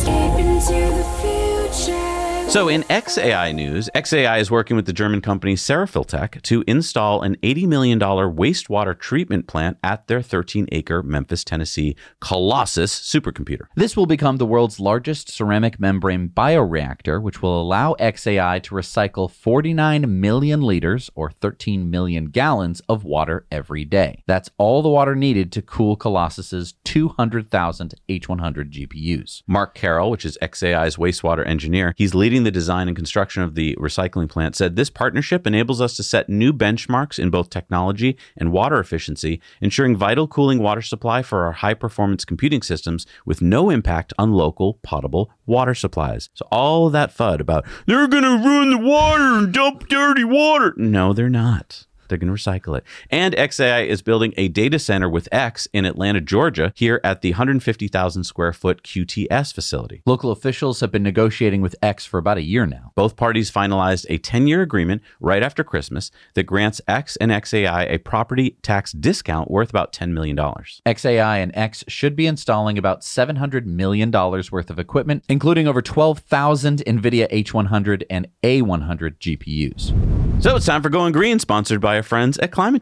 So in X A I news, X A I is working with the German company Serafiltech to install an eighty million dollars wastewater treatment plant at their thirteen acre Memphis, Tennessee Colossus supercomputer. This will become the world's largest ceramic membrane bioreactor, which will allow X A I to recycle forty-nine million liters or thirteen million gallons of water every day. That's all the water needed to cool Colossus's two hundred thousand H one hundred G P Us. Mark Carroll, which is X A I's wastewater engineer, he's leading the design and construction of the recycling plant, said this partnership enables us to set new benchmarks in both technology and water efficiency, ensuring vital cooling water supply for our high-performance computing systems with no impact on local potable water supplies. So all of that FUD about, they're going to ruin the water and dump dirty water. No, they're not. They're going to recycle it. And X A I is building a data center with X in Atlanta, Georgia, here at the one hundred fifty thousand square foot Q T S facility. Local officials have been negotiating with X for about a year now. Both parties finalized a ten-year agreement right after Christmas that grants X and X A I a property tax discount worth about ten million dollars. X A I and X should be installing about seven hundred million dollars worth of equipment, including over twelve thousand NVIDIA H one hundred and A one hundred G P Us. So it's time for Going Green, sponsored by our friends at Climatize.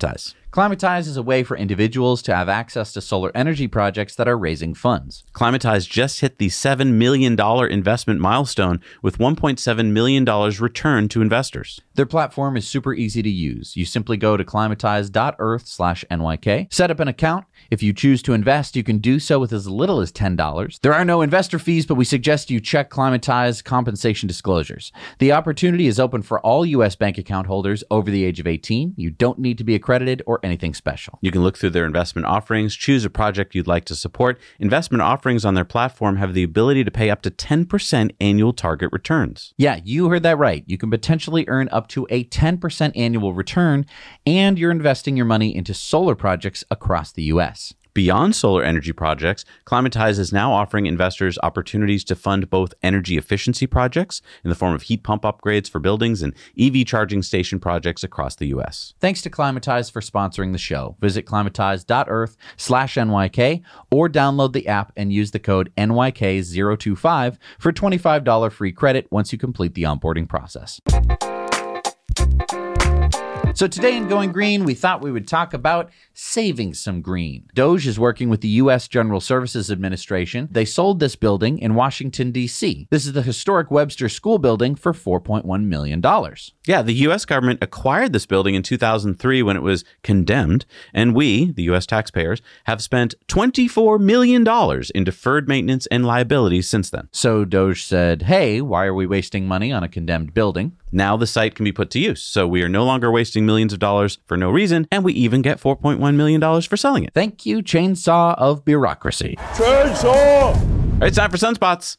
Climatize is a way for individuals to have access to solar energy projects that are raising funds. Climatize just hit the seven million dollars investment milestone with one point seven million dollars returned to investors. Their platform is super easy to use. You simply go to climatize.earth slash NYK, set up an account. If you choose to invest, you can do so with as little as ten dollars. There are no investor fees, but we suggest you check Climatize compensation disclosures. The opportunity is open for all U S bank account holders over the age of eighteen. You don't need to be accredited or anything special. You can look through their investment offerings, choose a project you'd like to support. Investment offerings on their platform have the ability to pay up to ten percent annual target returns. Yeah, you heard that right. You can potentially earn up to a ten percent annual return, and you're investing your money into solar projects across the U S. Beyond solar energy projects, Climatize is now offering investors opportunities to fund both energy efficiency projects in the form of heat pump upgrades for buildings and E V charging station projects across the U S. Thanks to Climatize for sponsoring the show. Visit climatize.earth slash NYK or download the app and use the code N Y K zero two five for twenty-five dollars free credit once you complete the onboarding process. So today in Going Green, we thought we would talk about saving some green. Doge is working with the U S General Services Administration. They sold this building in Washington, D C. This is the historic Webster School building for four point one million dollars. Yeah, the U S government acquired this building in two thousand three when it was condemned, and we, the U S taxpayers, have spent twenty-four million dollars in deferred maintenance and liabilities since then. So Doge said, hey, why are we wasting money on a condemned building? Now the site can be put to use, so we are no longer wasting millions of dollars for no reason, and we even get four point one million dollars for selling it. Thank you, chainsaw of bureaucracy. Chainsaw! All right, it's time for Sunspots.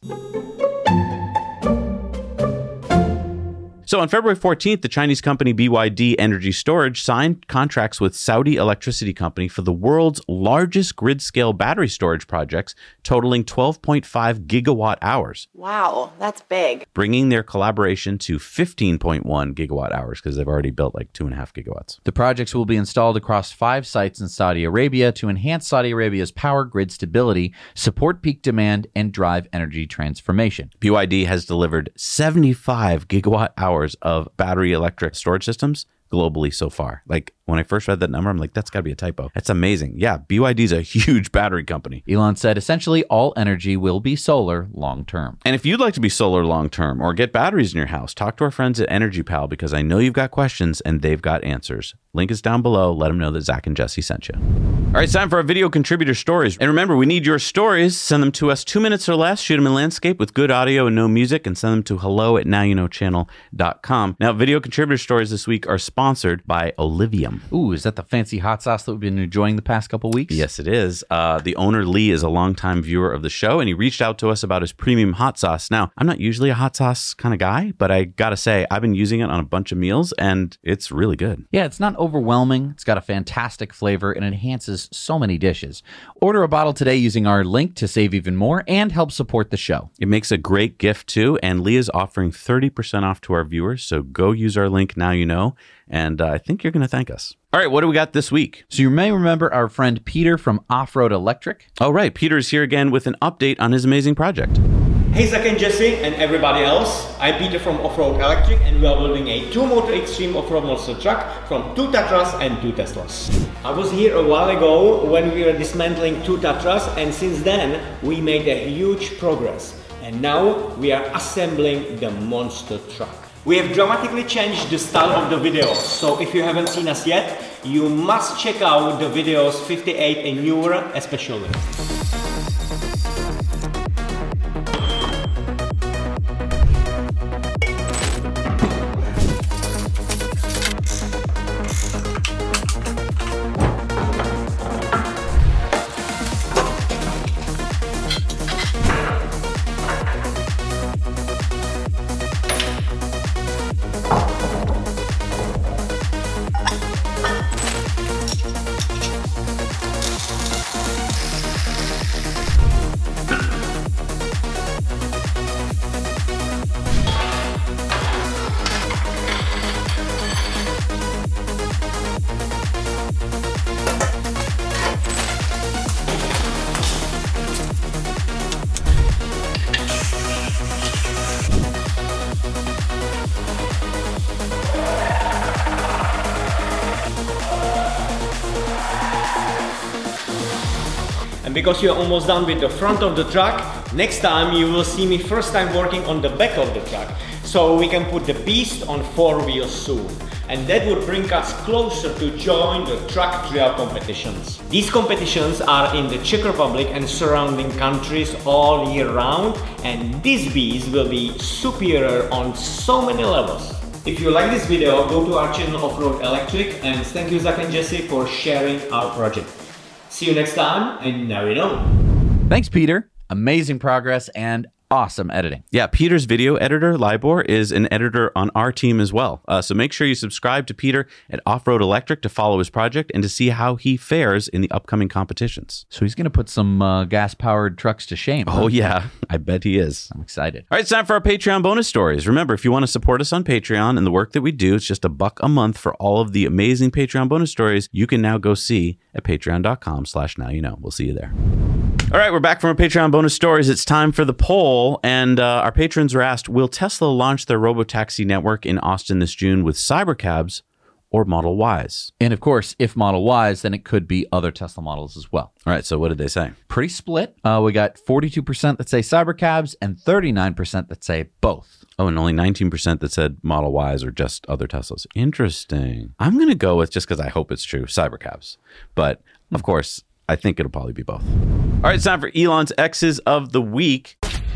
So on February fourteenth, the Chinese company B Y D Energy Storage signed contracts with Saudi Electricity Company for the world's largest grid-scale battery storage projects, totaling twelve point five gigawatt hours. Wow, that's big. Bringing their collaboration to fifteen point one gigawatt hours because they've already built like two and a half gigawatts. The projects will be installed across five sites in Saudi Arabia to enhance Saudi Arabia's power grid stability, support peak demand, and drive energy transformation. B Y D has delivered seventy-five gigawatt hours of battery electric storage systems globally so far. Like, when I first read that number, I'm like, that's got to be a typo. That's amazing. Yeah, B Y D's a huge battery company. Elon said, essentially, all energy will be solar long term. And if you'd like to be solar long term or get batteries in your house, talk to our friends at Energy Pal because I know you've got questions and they've got answers. Link is down below. Let them know that Zach and Jesse sent you. All right, it's time for our video contributor stories. And remember, we need your stories. Send them to us two minutes or less. Shoot them in landscape with good audio and no music, and send them to hello at now you know channel dot com. Now, video contributor stories this week are sponsored by Olivium. Ooh, is that the fancy hot sauce that we've been enjoying the past couple weeks? Yes, it is. Uh, the owner, Lee, is a longtime viewer of the show, and he reached out to us about his premium hot sauce. Now, I'm not usually a hot sauce kind of guy, but I gotta say, I've been using it on a bunch of meals, and it's really good. Yeah, it's not overwhelming. It's got a fantastic flavor and enhances so many dishes. Order a bottle today using our link to save even more and help support the show. It makes a great gift, too, and Lee is offering thirty percent off to our viewers, so go use our link, Now You Know, and uh, I think you're going to thank us. All right, what do we got this week? So you may remember our friend Peter from Off-Road Electric. Oh, right. Peter's here again with an update on his amazing project. Hey Zach and Jesse and everybody else, I'm Peter from Off-Road Electric and we are building a two-motor extreme off-road monster truck from two Tatras and two Teslas. I was here a while ago when we were dismantling two Tatras, and since then we made a huge progress. And now we are assembling the monster truck. We have dramatically changed the style of the videos, so if you haven't seen us yet, you must check out the videos fifty-eight and newer especially. And because you're almost done with the front of the truck, next time you will see me first time working on the back of the truck. So we can put the beast on four wheels soon. And that would bring us closer to join the truck trail competitions. These competitions are in the Czech Republic and surrounding countries all year round, and this beast will be superior on so many levels. If you like this video, go to our channel Off-Road Electric, and thank you Zach and Jesse for sharing our project. See you next time, and now you know. Thanks, Peter. Amazing progress and awesome editing. Yeah, Peter's video editor, Libor, is an editor on our team as well. Uh, so make sure you subscribe to Peter at Off-Road Electric to follow his project and to see how he fares in the upcoming competitions. So he's going to put some uh, gas-powered trucks to shame. Oh, huh? Yeah. I bet he is. I'm excited. All right, it's time for our Patreon bonus stories. Remember, if you want to support us on Patreon and the work that we do, it's just a buck a month for all of the amazing Patreon bonus stories you can now go see at patreon.com slash now you know. We'll see you there. All right, we're back from our Patreon bonus stories. It's time for the poll, and uh, our patrons were asked, will Tesla launch their robotaxi network in Austin this June with Cybercabs or Model Ys? And of course, if Model Ys, then it could be other Tesla models as well. All right, so what did they say? Pretty split. Uh, we got forty-two percent that say Cybercabs and thirty-nine percent that say both. Oh, and only nineteen percent that said Model Ys or just other Teslas. Interesting. I'm going to go with, just because I hope it's true, Cybercabs. But, of course, I think it'll probably be both. All right, it's time for Elon's X's of the week.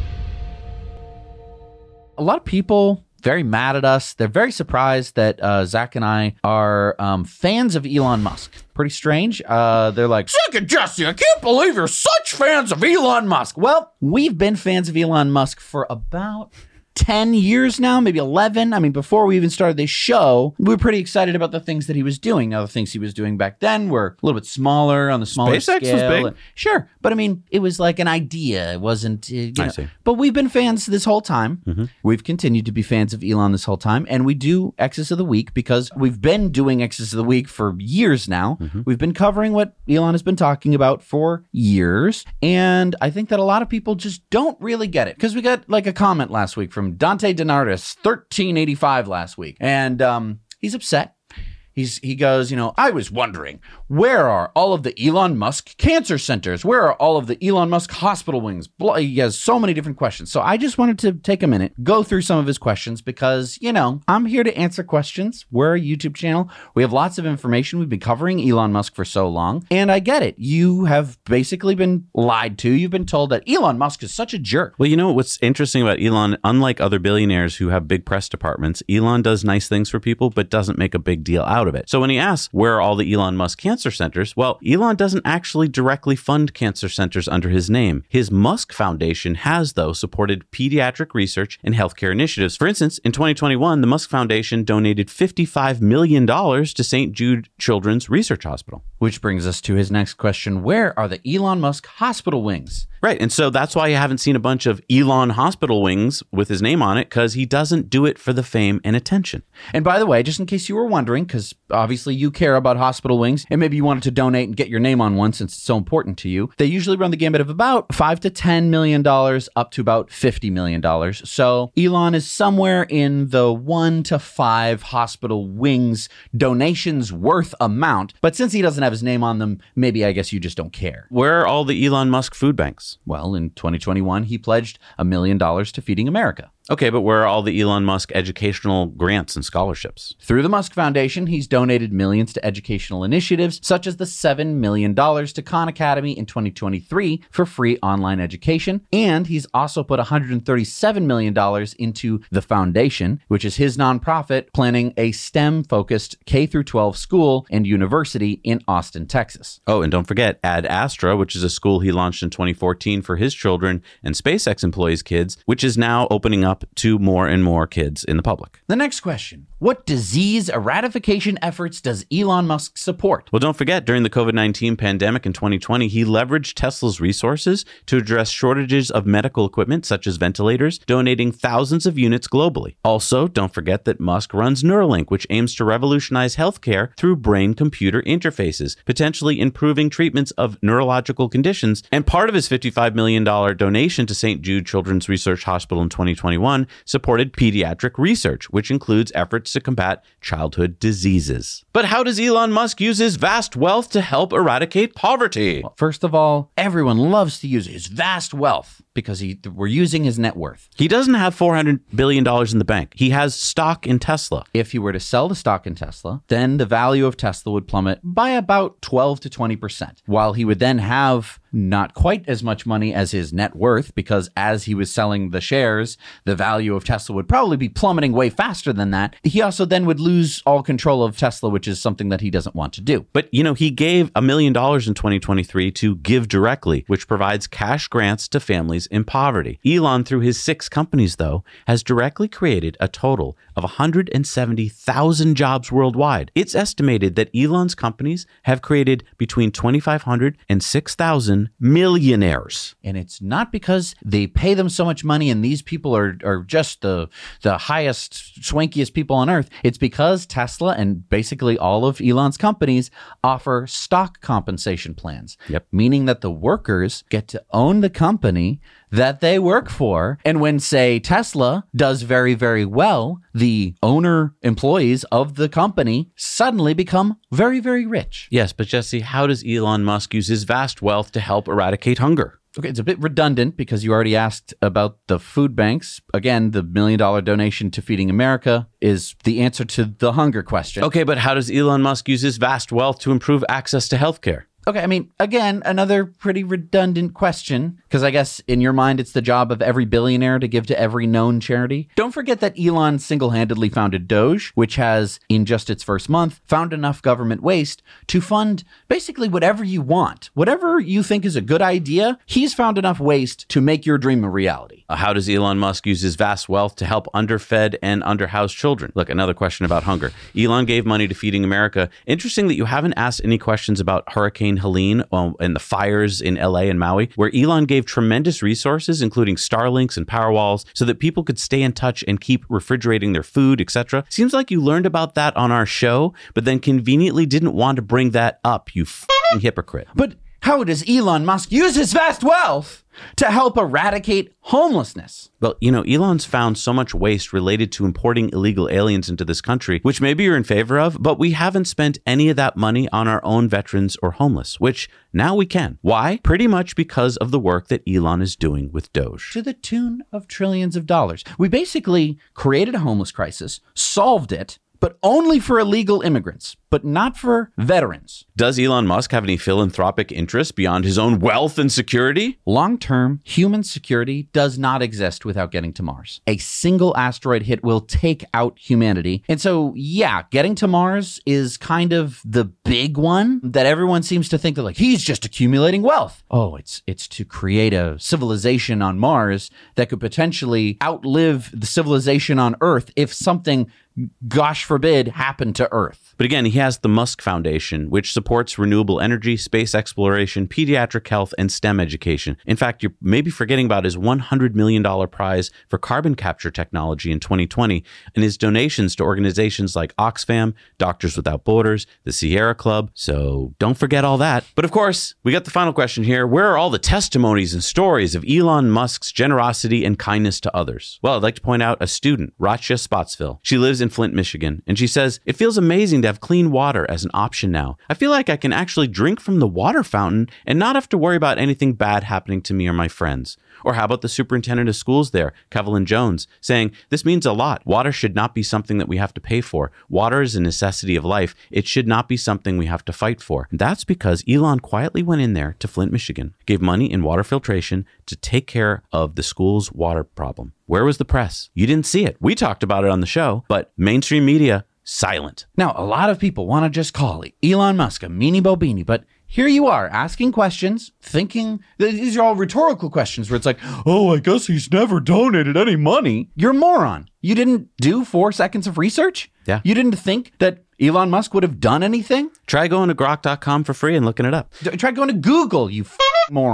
A lot of people very mad at us. They're very surprised that uh, Zach and I are um, fans of Elon Musk. Pretty strange. Uh, they're like, Zach and Jesse, I can't believe you're such fans of Elon Musk. Well, we've been fans of Elon Musk for about ten years now, maybe eleven. I mean, before we even started this show, we were pretty excited about the things that he was doing. Now, the things he was doing back then were a little bit smaller on the smaller SpaceX scale. was big. Sure. But I mean, it was like an idea. It wasn't, uh, you I know. see. But we've been fans this whole time. Mm-hmm. We've continued to be fans of Elon this whole time. And we do X's of the Week because we've been doing X's of the Week for years now. Mm-hmm. We've been covering what Elon has been talking about for years. And I think that a lot of people just don't really get it. Because we got like a comment last week from Dante Denardis, thirteen eighty-five last week. And um, he's upset. He's, he goes, you know, I was wondering, where are all of the Elon Musk cancer centers? Where are all of the Elon Musk hospital wings? He has so many different questions. So I just wanted to take a minute, go through some of his questions because, you know, I'm here to answer questions. We're a YouTube channel. We have lots of information. We've been covering Elon Musk for so long. And I get it. You have basically been lied to. You've been told that Elon Musk is such a jerk. Well, you know what's interesting about Elon? Unlike other billionaires who have big press departments, Elon does nice things for people, but doesn't make a big deal out of it. So when he asks, where are all the Elon Musk cancer centers? Well, Elon doesn't actually directly fund cancer centers under his name. His Musk Foundation has, though, supported pediatric research and healthcare initiatives. For instance, in twenty twenty-one, the Musk Foundation donated fifty-five million dollars to Saint Jude Children's Research Hospital. Which brings us to his next question. Where are the Elon Musk hospital wings? Right. And so that's why you haven't seen a bunch of Elon hospital wings with his name on it, because he doesn't do it for the fame and attention. And by the way, just in case you were wondering, because obviously you care about hospital wings and maybe you wanted to donate and get your name on one since it's so important to you, they usually run the gamut of about five to ten million dollars up to about fifty million dollars. So Elon is somewhere in the one to five hospital wings donations worth amount. But since he doesn't have his name on them, maybe I guess you just don't care. Where are all the Elon Musk food banks? Well, in twenty twenty-one, he pledged a million dollars to Feeding America. Okay, but where are all the Elon Musk educational grants and scholarships? Through the Musk Foundation, he's donated millions to educational initiatives, such as the seven million dollars to Khan Academy in twenty twenty-three for free online education. And he's also put one hundred thirty-seven million dollars into the Foundation, which is his nonprofit planning a STEM-focused K through twelve school and university in Austin, Texas. Oh, and don't forget Ad Astra, which is a school he launched in twenty fourteen for his children and SpaceX employees' kids, which is now opening up to more and more kids in the public. The next question. What disease eradication efforts does Elon Musk support? Well, don't forget, during the COVID nineteen pandemic in twenty twenty, he leveraged Tesla's resources to address shortages of medical equipment, such as ventilators, donating thousands of units globally. Also, don't forget that Musk runs Neuralink, which aims to revolutionize healthcare through brain-computer interfaces, potentially improving treatments of neurological conditions. And part of his fifty-five million dollars donation to Saint Jude Children's Research Hospital in twenty twenty-one twenty-one supported pediatric research, which includes efforts to combat childhood diseases. But how does Elon Musk use his vast wealth to help eradicate poverty? Well, first of all, everyone loves to use his vast wealth because he, we're using his net worth. He doesn't have four hundred billion dollars in the bank. He has stock in Tesla. If he were to sell the stock in Tesla, then the value of Tesla would plummet by about twelve to twenty percent, while he would then have not quite as much money as his net worth, because as he was selling the shares, the value of Tesla would probably be plummeting way faster than that. He also then would lose all control of Tesla, which is something that he doesn't want to do. But, you know, he gave a million dollars in twenty twenty-three to Give Directly, which provides cash grants to families in poverty. Elon, through his six companies, though, has directly created a total of one hundred seventy thousand jobs worldwide. It's estimated that Elon's companies have created between twenty-five hundred and six thousand millionaires. And it's not because they pay them so much money and these people are, are just the, the highest, swankiest people on earth. It's because Tesla and basically all of Elon's companies offer stock compensation plans. Yep. Meaning that the workers get to own the company that they work for. And when, say, Tesla does very, very well, the owner employees of the company suddenly become very, very rich. Yes, but Jesse, how does Elon Musk use his vast wealth to help eradicate hunger? Okay, it's a bit redundant because you already asked about the food banks. Again, the million dollar donation to Feeding America is the answer to the hunger question. Okay, but how does Elon Musk use his vast wealth to improve access to healthcare? Okay, I mean, again, another pretty redundant question, because I guess in your mind, it's the job of every billionaire to give to every known charity. Don't forget that Elon single-handedly founded Doge, which has, in just its first month, found enough government waste to fund basically whatever you want. Whatever you think is a good idea, he's found enough waste to make your dream a reality. Uh, how does Elon Musk use his vast wealth to help underfed and underhoused children? Look, another question about hunger. Elon gave money to Feeding America. Interesting that you haven't asked any questions about Hurricane Helene um, and the fires in L A and Maui, where Elon gave tremendous resources, including Starlinks and Powerwalls, so that people could stay in touch and keep refrigerating their food, et cetera. Seems like you learned about that on our show, but then conveniently didn't want to bring that up, you f***ing hypocrite. But how does Elon Musk use his vast wealth to help eradicate homelessness? Well, you know, Elon's found so much waste related to importing illegal aliens into this country, which maybe you're in favor of, but we haven't spent any of that money on our own veterans or homeless, which now we can. Why? Pretty much because of the work that Elon is doing with Doge. To the tune of trillions of dollars. We basically created a homeless crisis, solved it, but only for illegal immigrants, but not for veterans. Does Elon Musk have any philanthropic interests beyond his own wealth and security? Long-term, human security does not exist without getting to Mars. A single asteroid hit will take out humanity. And so, yeah, getting to Mars is kind of the big one that everyone seems to think that, like, he's just accumulating wealth. Oh, it's it's to create a civilization on Mars that could potentially outlive the civilization on Earth if something, gosh forbid, happened to Earth. But again, he has the Musk Foundation, which supports renewable energy, space exploration, pediatric health, and STEM education. In fact, you're maybe forgetting about his one hundred million dollars prize for carbon capture technology in twenty twenty and his donations to organizations like Oxfam, Doctors Without Borders, the Sierra Club. So don't forget all that. But of course, we got the final question here. Where are all the testimonies and stories of Elon Musk's generosity and kindness to others? Well, I'd like to point out a student, Ratcha Spotsville. She lives in Flint, Michigan, and she says, "It feels amazing to have clean water as an option now. I feel like I can actually drink from the water fountain and not have to worry about anything bad happening to me or my friends." Or how about the superintendent of schools there, Kevlin Jones, saying, "This means a lot. Water should not be something that we have to pay for. Water is a necessity of life. It should not be something we have to fight for." And that's because Elon quietly went in there to Flint, Michigan, gave money in water filtration to take care of the school's water problem. Where was the press? You didn't see it. We talked about it on the show, but mainstream media, silent. Now, a lot of people want to just call Elon Musk a meanie bobini, but here you are asking questions, thinking these are all rhetorical questions where it's like, oh, I guess he's never donated any money. You're a moron. You didn't do four seconds of research? Yeah. You didn't think that Elon Musk would have done anything? Try going to grok dot com for free and looking it up. Try going to Google, you f- moron.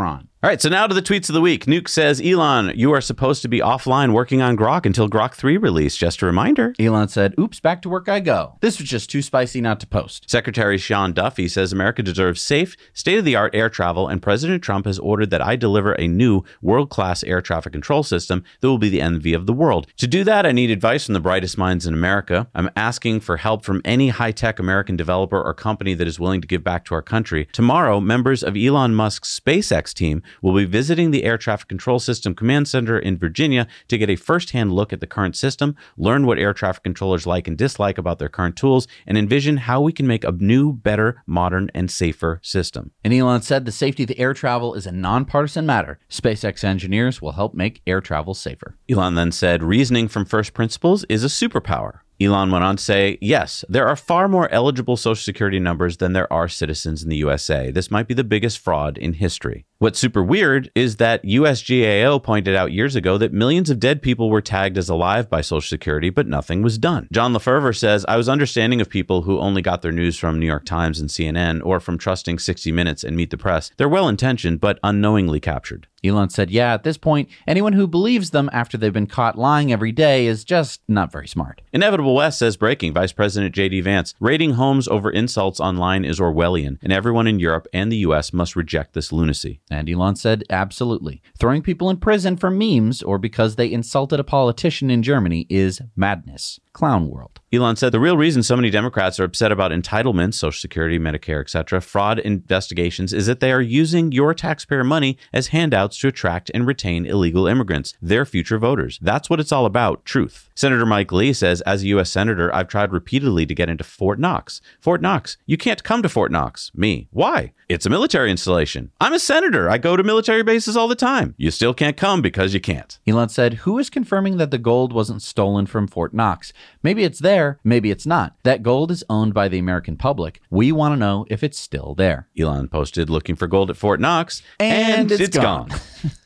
All right, so now to the tweets of the week. Nuke says, Elon, you are supposed to be offline working on Grok until Grok three release. Just a reminder. Elon said, oops, back to work I go. This was just too spicy not to post. Secretary Sean Duffy says America deserves safe, state-of-the-art air travel, and President Trump has ordered that I deliver a new world-class air traffic control system that will be the envy of the world. To do that, I need advice from the brightest minds in America. I'm asking for help from any high-tech American developer or company that is willing to give back to our country. Tomorrow, members of Elon Musk's SpaceX team will be visiting the Air Traffic Control System Command Center in Virginia to get a first-hand look at the current system, learn what air traffic controllers like and dislike about their current tools, and envision how we can make a new, better, modern, and safer system. And Elon said the safety of the air travel is a nonpartisan matter. SpaceX engineers will help make air travel safer. Elon then said, reasoning from first principles is a superpower. Elon went on to say, yes, there are far more eligible Social Security numbers than there are citizens in the U S A. This might be the biggest fraud in history. What's super weird is that U S G A O pointed out years ago that millions of dead people were tagged as alive by Social Security, but nothing was done. John Lefevre says, I was understanding of people who only got their news from New York Times and C N N or from trusting sixty minutes and Meet the Press. They're well-intentioned, but unknowingly captured. Elon said, yeah, at this point, anyone who believes them after they've been caught lying every day is just not very smart. Inevitable West says, breaking, Vice President J D Vance, rating homes over insults online is Orwellian, and everyone in Europe and the U S must reject this lunacy. And Elon said, absolutely. Throwing people in prison for memes or because they insulted a politician in Germany is madness. Clown world. Elon said the real reason so many Democrats are upset about entitlements, Social Security, Medicare, et cetera, fraud investigations is that they are using your taxpayer money as handouts to attract and retain illegal immigrants, their future voters. That's what it's all about, truth. Senator Mike Lee says, as a U S senator, I've tried repeatedly to get into Fort Knox. Fort Knox, you can't come to Fort Knox. Me. Why? It's a military installation. I'm a senator. I go to military bases all the time. You still can't come because you can't. Elon said, who is confirming that the gold wasn't stolen from Fort Knox? Maybe it's there, maybe it's not. That gold is owned by the American public. We want to know if it's still there. Elon posted looking for gold at Fort Knox, and, and it's, it's gone. gone.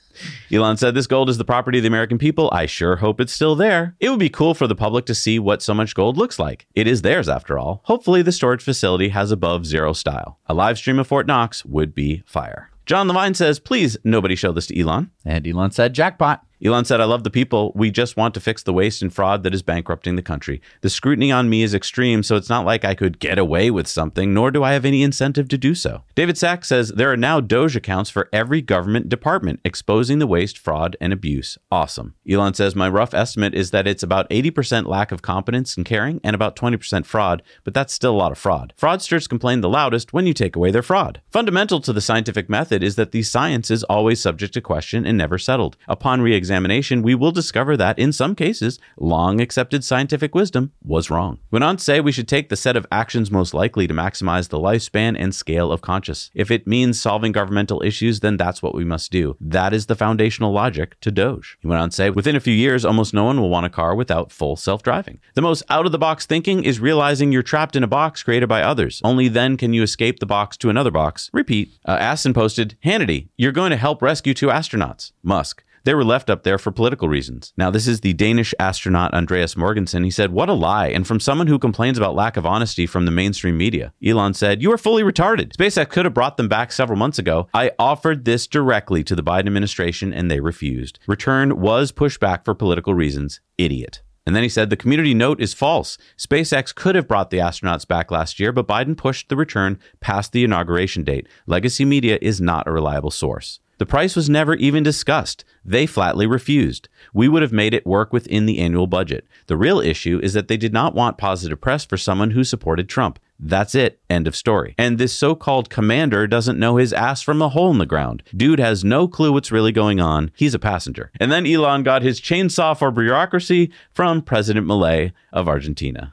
Elon said, this gold is the property of the American people. I sure hope it's still there. It would be cool for the public to see what so much gold looks like. It is theirs, after all. Hopefully, the storage facility has above zero style. A live stream of Fort Knox would be fire. John Levine says, please, nobody show this to Elon. And Elon said, jackpot. Elon said, I love the people. We just want to fix the waste and fraud that is bankrupting the country. The scrutiny on me is extreme, so it's not like I could get away with something, nor do I have any incentive to do so. David Sachs says, there are now Doge accounts for every government department exposing the waste, fraud, and abuse. Awesome. Elon says, my rough estimate is that it's about eighty percent lack of competence and caring and about twenty percent fraud, but that's still a lot of fraud. Fraudsters complain the loudest when you take away their fraud. Fundamental to the scientific method is that the science is always subject to question and never settled. Upon re-examination, Examination, we will discover that, in some cases, long accepted scientific wisdom was wrong. Went on to say we should take the set of actions most likely to maximize the lifespan and scale of conscious. If it means solving governmental issues, then that's what we must do. That is the foundational logic to Doge. He went on to say, within a few years, almost no one will want a car without full self-driving. The most out-of-the-box thinking is realizing you're trapped in a box created by others. Only then can you escape the box to another box. Repeat. Uh, Aston posted, Hannity, you're going to help rescue two astronauts. Musk. They were left up there for political reasons. Now, this is the Danish astronaut Andreas Morgensen. He said, what a lie. And from someone who complains about lack of honesty from the mainstream media. Elon said, you are fully retarded. SpaceX could have brought them back several months ago. I offered this directly to the Biden administration and they refused. Return was pushed back for political reasons. Idiot. And then he said, the community note is false. SpaceX could have brought the astronauts back last year, but Biden pushed the return past the inauguration date. Legacy media is not a reliable source. The price was never even discussed. They flatly refused. We would have made it work within the annual budget. The real issue is that they did not want positive press for someone who supported Trump. That's it. End of story. And this so-called commander doesn't know his ass from a hole in the ground. Dude has no clue what's really going on. He's a passenger. And then Elon got his chainsaw for bureaucracy from President Milei of Argentina.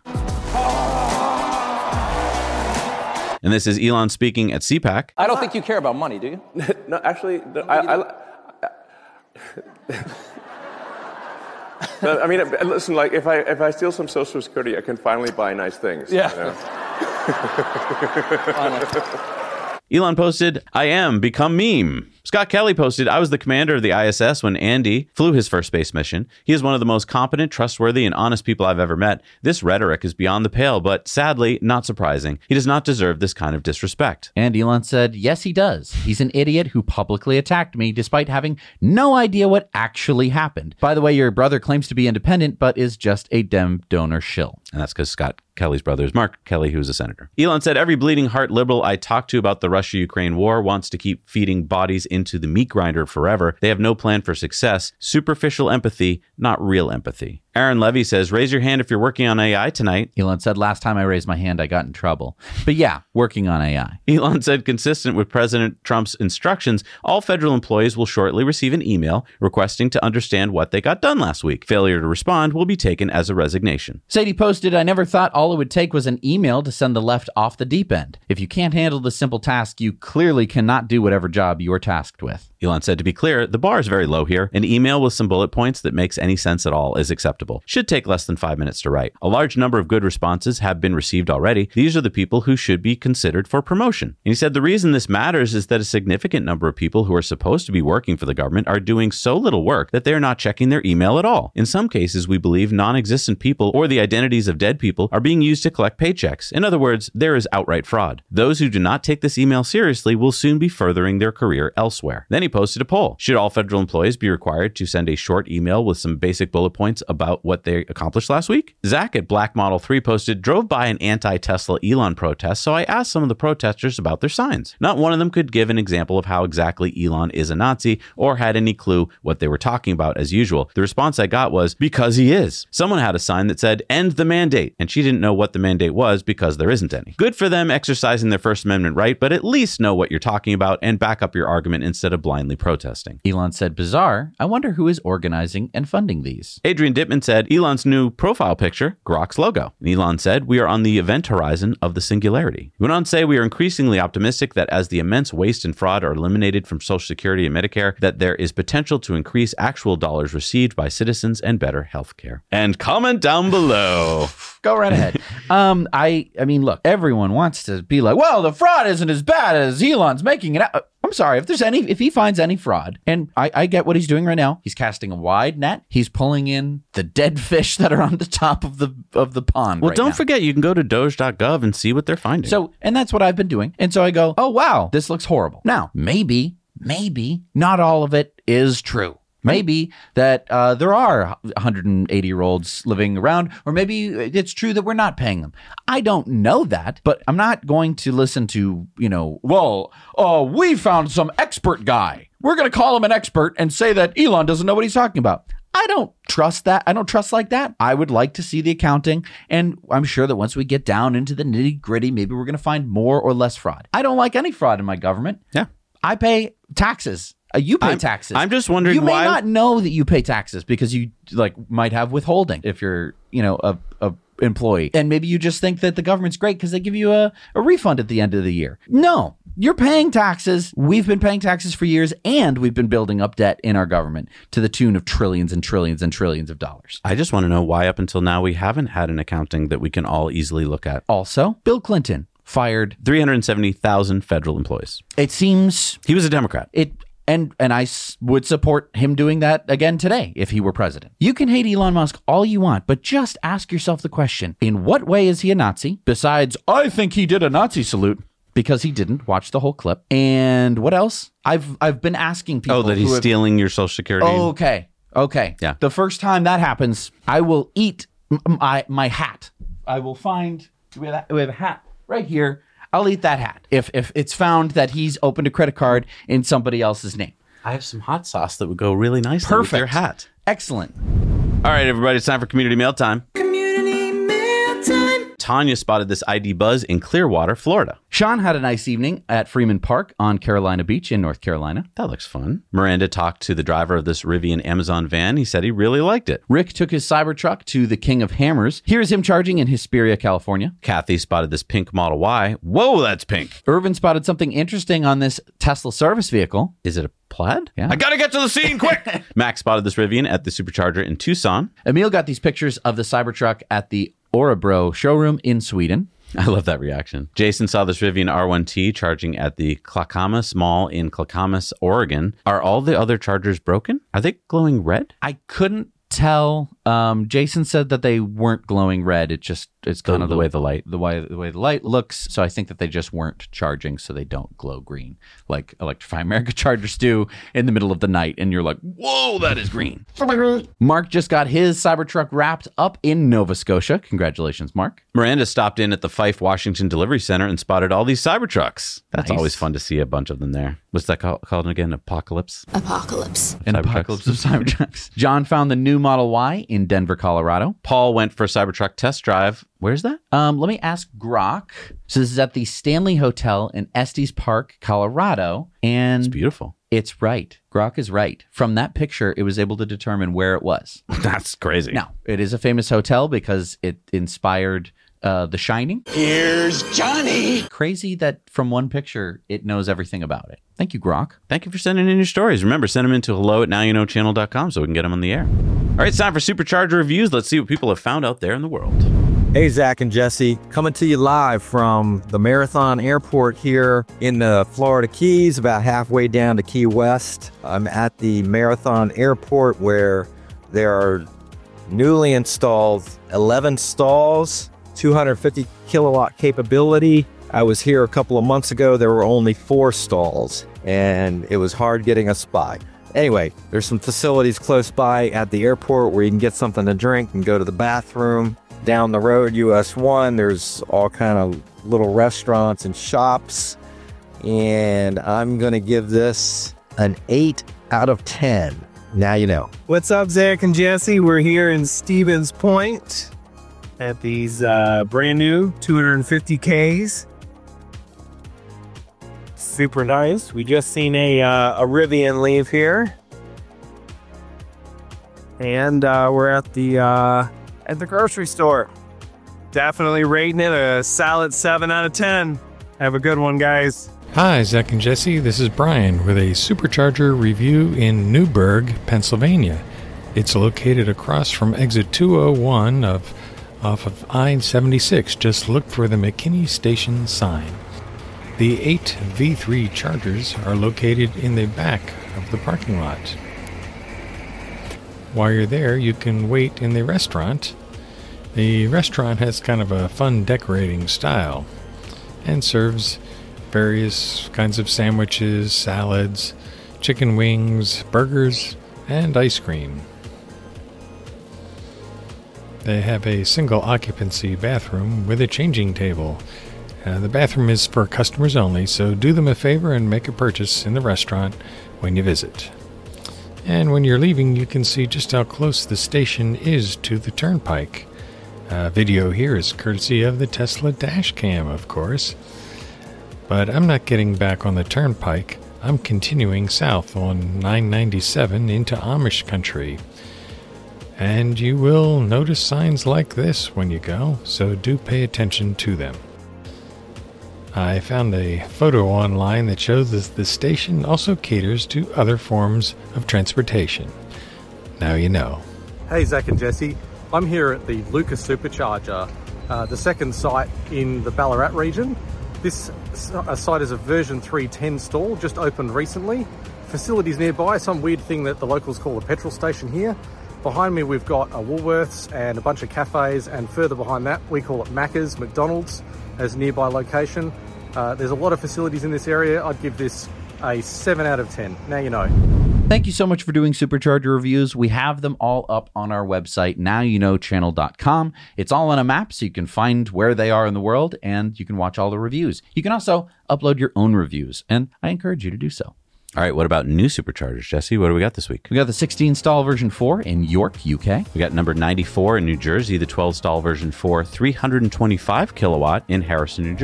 And this is Elon speaking at CPAC. I don't think you care about money, do you? No, actually, no, I, I, I, I mean, listen, like, if I if I steal some Social Security, I can finally buy nice things. Yeah. You know? Elon posted, I am, become meme. Scott Kelly posted, I was the commander of the I S S when Andy flew his first space mission. He is one of the most competent, trustworthy, and honest people I've ever met. This rhetoric is beyond the pale, but sadly, not surprising. He does not deserve this kind of disrespect. And Elon said, yes, he does. He's an idiot who publicly attacked me despite having no idea what actually happened. By the way, your brother claims to be independent, but is just a Dem donor shill. And that's because Scott Kelly's brother is Mark Kelly, who's a senator. Elon said, every bleeding heart liberal I talk to about the Russia-Ukraine war wants to keep feeding bodies into the meat grinder forever. They have no plan for success. Superficial empathy, not real empathy. Aaron Levy says, raise your hand if you're working on A I tonight. Elon said, last time I raised my hand, I got in trouble. But yeah, working on A I. Elon said, consistent with President Trump's instructions, all federal employees will shortly receive an email requesting to understand what they got done last week. Failure to respond will be taken as a resignation. Sadie posted, I never thought all it would take was an email to send the left off the deep end. If you can't handle the simple task, you clearly cannot do whatever job you are tasked with. Elon said, to be clear, the bar is very low here. An email with some bullet points that makes any sense at all is acceptable. Should take less than five minutes to write. A large number of good responses have been received already. These are the people who should be considered for promotion. And he said the reason this matters is that a significant number of people who are supposed to be working for the government are doing so little work that they are not checking their email at all. In some cases, we believe non-existent people or the identities of dead people are being used to collect paychecks. In other words, there is outright fraud. Those who do not take this email seriously will soon be furthering their career elsewhere. Then he posted a poll. Should all federal employees be required to send a short email with some basic bullet points about what they accomplished last week? Zach at Black Model three posted, drove by an anti-Tesla Elon protest, so I asked some of the protesters about their signs. Not one of them could give an example of how exactly Elon is a Nazi or had any clue what they were talking about as usual. The response I got was, because he is. Someone had a sign that said, end the mandate, and she didn't know what the mandate was because there isn't any. Good for them exercising their First Amendment right, but at least know what you're talking about and back up your argument instead of blindly protesting. Elon said, bizarre. I wonder who is organizing and funding these. Adrian Dittman said, Elon's new profile picture, Grok's logo. And Elon said, we are on the event horizon of the singularity. He went on to say, we are increasingly optimistic that as the immense waste and fraud are eliminated from Social Security and Medicare, that there is potential to increase actual dollars received by citizens and better health care. And comment down below. Go right ahead. um, I, I mean, look, everyone wants to be like, well, the fraud isn't as bad as Elon's making it out. I'm sorry, if there's any, if he finds any fraud, and I, I get what he's doing right now, he's casting a wide net. He's pulling in the dead fish that are on the top of the of the pond. Well, right don't now. forget, you can go to doge dot gov and see what they're finding. So, and that's what I've been doing. And so I go, oh, wow, this looks horrible. Now, maybe, maybe not all of it is true. Maybe that uh, there are one hundred eighty year olds living around, or maybe it's true that we're not paying them. I don't know that, but I'm not going to listen to, you know, well, oh, we found some expert guy. We're going to call him an expert and say that Elon doesn't know what he's talking about. I don't trust that. I don't trust like that. I would like to see the accounting. And I'm sure that once we get down into the nitty gritty, maybe we're going to find more or less fraud. I don't like any fraud in my government. Yeah. I pay taxes. Uh, you pay I'm, taxes. I'm just wondering you why. may not know that you pay taxes because you like might have withholding if you're, you know, a, a employee. And maybe you just think that the government's great because they give you a, a refund at the end of the year. No, you're paying taxes. We've been paying taxes for years, and we've been building up debt in our government to the tune of trillions and trillions and trillions of dollars. I just want to know why up until now we haven't had an accounting that we can all easily look at. Also, Bill Clinton fired three hundred seventy thousand federal employees. It seems he was a Democrat. It And and I s- would support him doing that again today if he were president. You can hate Elon Musk all you want, but just ask yourself the question, in what way is he a Nazi? Besides, I think he did a Nazi salute. Because he didn't watch the whole clip. And what else? I've I've been asking people. Oh, that he's who have, stealing your Social Security. Oh, okay. Okay. Yeah. The first time that happens, I will eat m- my my hat. I will find we have, we have a hat right here. I'll eat that hat if if it's found that he's opened a credit card in somebody else's name. I have some hot sauce that would go really nicely Perfect. with your hat. Excellent. All right, everybody, it's time for community mail time. Community mail time. Tanya spotted this I D buzz in Clearwater, Florida. Sean had a nice evening at Freeman Park on Carolina Beach in North Carolina. That looks fun. Miranda talked to the driver of this Rivian Amazon van. He said he really liked it. Rick took his Cybertruck to the King of Hammers. Here's him charging in Hesperia, California. Kathy spotted this pink Model Y. Whoa, that's pink. Irvin spotted something interesting on this Tesla service vehicle. Is it a plaid? Yeah. I gotta get to the scene quick. Max spotted this Rivian at the Supercharger in Tucson. Emil got these pictures of the Cybertruck at the Orebro showroom in Sweden. I love that reaction. Jason saw this Rivian R one T charging at the Clackamas Mall in Clackamas, Oregon. Are all the other chargers broken? Are they glowing red? I couldn't tell. Um, Jason said that they weren't glowing red. It just it's kind the, of the way the light, the way the way the light looks. So I think that they just weren't charging, so they don't glow green like Electrify America chargers do in the middle of the night, and you're like, "Whoa, that is green!" Mark just got his Cybertruck wrapped up in Nova Scotia. Congratulations, Mark. Miranda stopped in at the Fife, Washington Delivery Center and spotted all these Cybertrucks. That's Nice. always fun to see a bunch of them there. What's that called, called again? Apocalypse? Apocalypse. An Cybertrucks. apocalypse of Cybertrucks. John found the new Model Y in Denver, Colorado. Paul went for a Cybertruck test drive. Where's that? Um, let me ask Grok. So this is at the Stanley Hotel in Estes Park, Colorado. And It's beautiful. it's right. Grok is right. From that picture, it was able to determine where it was. That's crazy. Now, it is a famous hotel because it inspired uh, The Shining. Here's Johnny. Crazy that from one picture, it knows everything about it. Thank you, Grok. Thank you for sending in your stories. Remember, send them in to hello at now you know channel dot com so we can get them on the air. All right, it's time for Supercharger reviews. Let's see what people have found out there in the world. Hey, Zach and Jesse, coming to you live from the Marathon Airport here in the Florida Keys, about halfway down to Key West. I'm at the Marathon Airport where there are newly installed eleven stalls, two hundred fifty kilowatt capability. I was here a couple of months ago. There were only four stalls, and it was hard getting a spot. Anyway, there's some facilities close by at the airport where you can get something to drink and go to the bathroom. Down the road, U S one, there's all kind of little restaurants and shops. And I'm going to give this an eight out of ten. Now you know. What's up, Zach and Jesse? We're here in Stevens Point at these uh, brand new two hundred fifty Ks. Super nice. We just seen a, uh, a Rivian leave here. And uh, we're at the... Uh, At the grocery store. Definitely rating it a solid seven out of ten. Have a good one, guys. Hi, Zach and Jesse. This is Brian with a Supercharger review in Newburgh, Pennsylvania. It's located across from exit two oh one of off of I seventy-six. Just look for the McKinney Station sign. The eight V three chargers are located in the back of the parking lot. While you're there, you can wait in the restaurant. The restaurant has kind of a fun decorating style and serves various kinds of sandwiches, salads, chicken wings, burgers, and ice cream. They have a single occupancy bathroom with a changing table. Uh, the bathroom is for customers only, so do them a favor and make a purchase in the restaurant when you visit. And when you're leaving, you can see just how close the station is to the turnpike. Uh, video here is courtesy of the Tesla Dashcam, of course. But I'm not getting back on the turnpike. I'm continuing south on nine ninety-seven into Amish country. And you will notice signs like this when you go, so do pay attention to them. I found a photo online that shows that the station also caters to other forms of transportation. Now you know. Hey, Zach and Jesse. I'm here at the Lucas Supercharger, uh, the second site in the Ballarat region. This uh, site is a version three ten stall, just opened recently. Facilities nearby, some weird thing that the locals call a petrol station here. Behind me we've got a Woolworths and a bunch of cafes, and further behind that we call it Macca's, McDonald's, as a nearby location. Uh, there's a lot of facilities in this area. I'd give this a seven out of ten. Now you know. Thank you so much for doing Supercharger reviews. We have them all up on our website, now you know channel dot com. It's all on a map, so you can find where they are in the world, and you can watch all the reviews. You can also upload your own reviews, and I encourage you to do so. All right, what about new Superchargers, Jesse? What do we got this week? We got the sixteen stall version four in York, U K. We got number ninety-four in New Jersey, the twelve stall version four, three hundred twenty-five kilowatt in Harrison, New Jersey.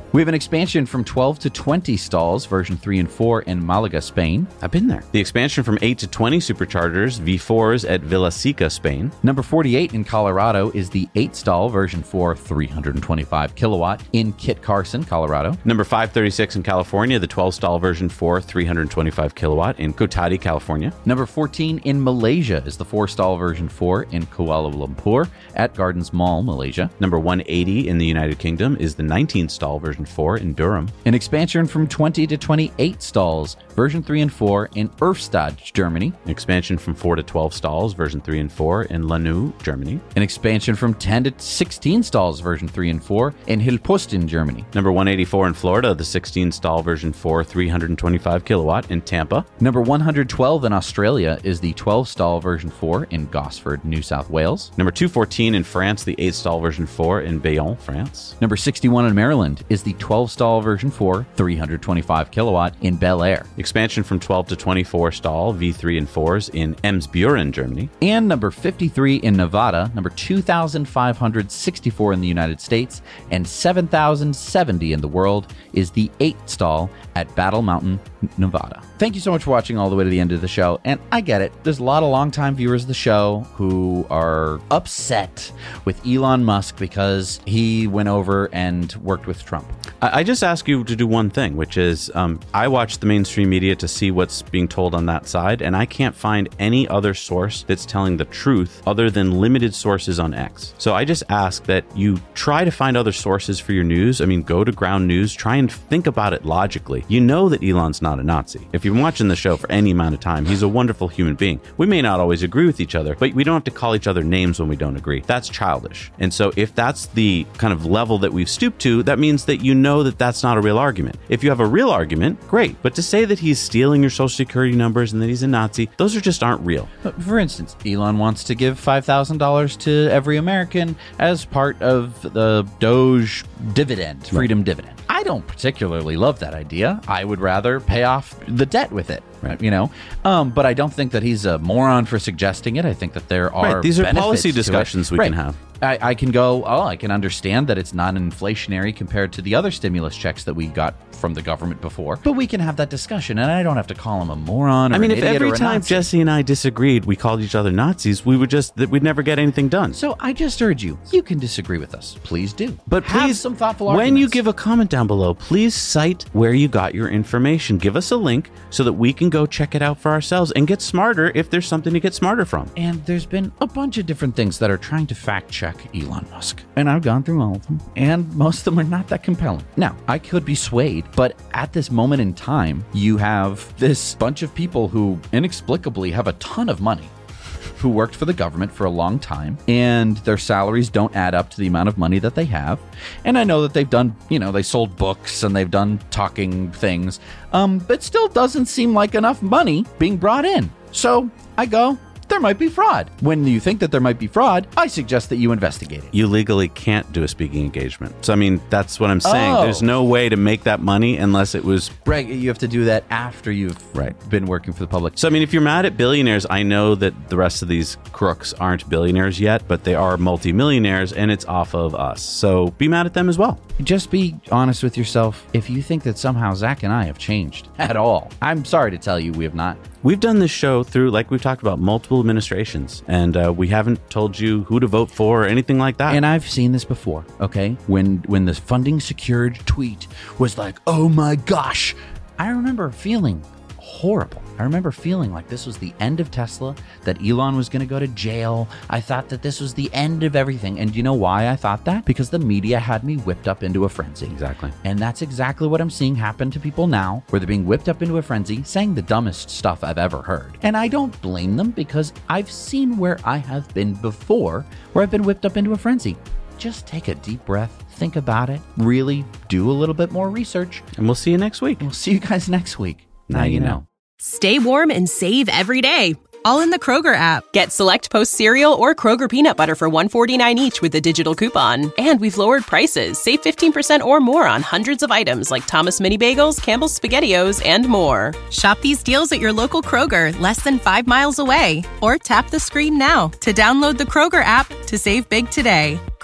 We have an expansion from twelve to twenty stalls, version three and four in Malaga, Spain. I've been there. The expansion from eight to twenty superchargers, V fours at Villaseca, Spain. Number forty-eight in Colorado is the eight stall, version four, three hundred twenty-five kilowatt in Kit Carson, Colorado. Number five thirty-six in California, the twelve stall version four, three hundred twenty-five kilowatt in Kotati, California. Number fourteen in Malaysia is the four stall version four in Kuala Lumpur at Gardens Mall, Malaysia. Number one eighty in the United Kingdom is the nineteen stall version four in Durham. An expansion from twenty to twenty-eight stalls, version three and four in Erfstadt, Germany. An expansion from four to twelve stalls, version three and four in Lanniw, Germany. An expansion from ten to sixteen stalls, version three and four in Hilpustin, Germany. Number one eighty-four in Florida, the sixteen stall version four, three hundred twenty-five kilowatt in Tampa. Number one hundred twelve in Australia is the twelve stall version four in Gosford, New South Wales. Number two fourteen in France, the eight stall version four in Bayonne, France. Number sixty-one in Maryland is the twelve stall version four, three hundred twenty-five kilowatt in Bel Air. Expansion from twelve to twenty-four stall V three and fours in Emsburen, Germany. And number fifty-three in Nevada, number two thousand five hundred sixty-four in the United States, and seven thousand seventy in the world is the eight stall at Battle Mountain, Nevada. Thank you so much for watching all the way to the end of the show. And I get it. There's a lot of longtime viewers of the show who are upset with Elon Musk because he went over and worked with Trump. I just ask you to do one thing, which is um, I watch the mainstream media to see what's being told on that side, and I can't find any other source that's telling the truth other than limited sources on X. So I just ask that you try to find other sources for your news. I mean, go to Ground News, try and think about it logically. You know that Elon's not a Nazi. If you've been watching the show for any amount of time, he's a wonderful human being. We may not always agree with each other, but we don't have to call each other names when we don't agree. That's childish. And so if that's the kind of level that we've stooped to, that means that you know that that's not a real argument. If you have a real argument, great. But to say that he's stealing your social security numbers and that he's a Nazi, those are just aren't real. For instance, Elon wants to give five thousand dollars to every American as part of the Doge dividend, freedom right. dividend. I don't particularly love that idea. I would rather pay off the debt with it, right? You know, um, but I don't think that he's a moron for suggesting it. I think that there are right. These are policy discussions we right. can have. I, I can go, oh, I can understand that it's non-inflationary compared to the other stimulus checks that we got from the government before. But we can have that discussion, and I don't have to call him a moron or I mean, an if idiot every or a time Nazi. Jesse and I disagreed, we called each other Nazis, we would just, we'd never get anything done. So I just urge you, you can disagree with us. Please do. But have please, some thoughtful when arguments. you give a comment down below, please cite where you got your information. Give us a link so that we can go check it out for ourselves and get smarter if there's something to get smarter from. And there's been a bunch of different things that are trying to fact check Elon Musk. And I've gone through all of them, and most of them are not that compelling. Now, I could be swayed, but at this moment in time, you have this bunch of people who inexplicably have a ton of money, who worked for the government for a long time, and their salaries don't add up to the amount of money that they have. And I know that they've done, you know, they sold books and they've done talking things, um, but still doesn't seem like enough money being brought in. So I go, there might be fraud. When you think that there might be fraud, I suggest that you investigate it. You legally can't do a speaking engagement. So, I mean, that's what I'm saying. Oh. There's no way to make that money unless it was... Right, you have to do that after you've right. been working for the public. So, I mean, if you're mad at billionaires, I know that the rest of these crooks aren't billionaires yet, but they are multimillionaires, and it's off of us. So, be mad at them as well. Just be honest with yourself. If you think that somehow Zach and I have changed at all, I'm sorry to tell you we have not. We've done this show through, like we've talked about, multiple administrations, and uh, we haven't told you who to vote for or anything like that. And I've seen this before, okay? When when the funding secured tweet was like, oh my gosh, I remember feeling horrible. I remember feeling like this was the end of Tesla, that Elon was going to go to jail. I thought that this was the end of everything. And you know why I thought that? Because the media had me whipped up into a frenzy. Exactly. And that's exactly what I'm seeing happen to people now, where they're being whipped up into a frenzy, saying the dumbest stuff I've ever heard. And I don't blame them, because I've seen where I have been before, where I've been whipped up into a frenzy. Just take a deep breath, think about it, really do a little bit more research. And we'll see you next week. We'll see you guys next week. Now, now you know. know. Stay warm and save every day, all in the Kroger app. Get Select Post cereal or Kroger peanut butter for one dollar and forty-nine cents each with a digital coupon. And we've lowered prices. Save fifteen percent or more on hundreds of items like Thomas Mini Bagels, Campbell's SpaghettiOs, and more. Shop these deals at your local Kroger, less than five miles away. Or tap the screen now to download the Kroger app to save big today.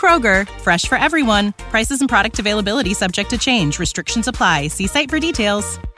Kroger, fresh for everyone. Prices and product availability subject to change. Restrictions apply. See site for details.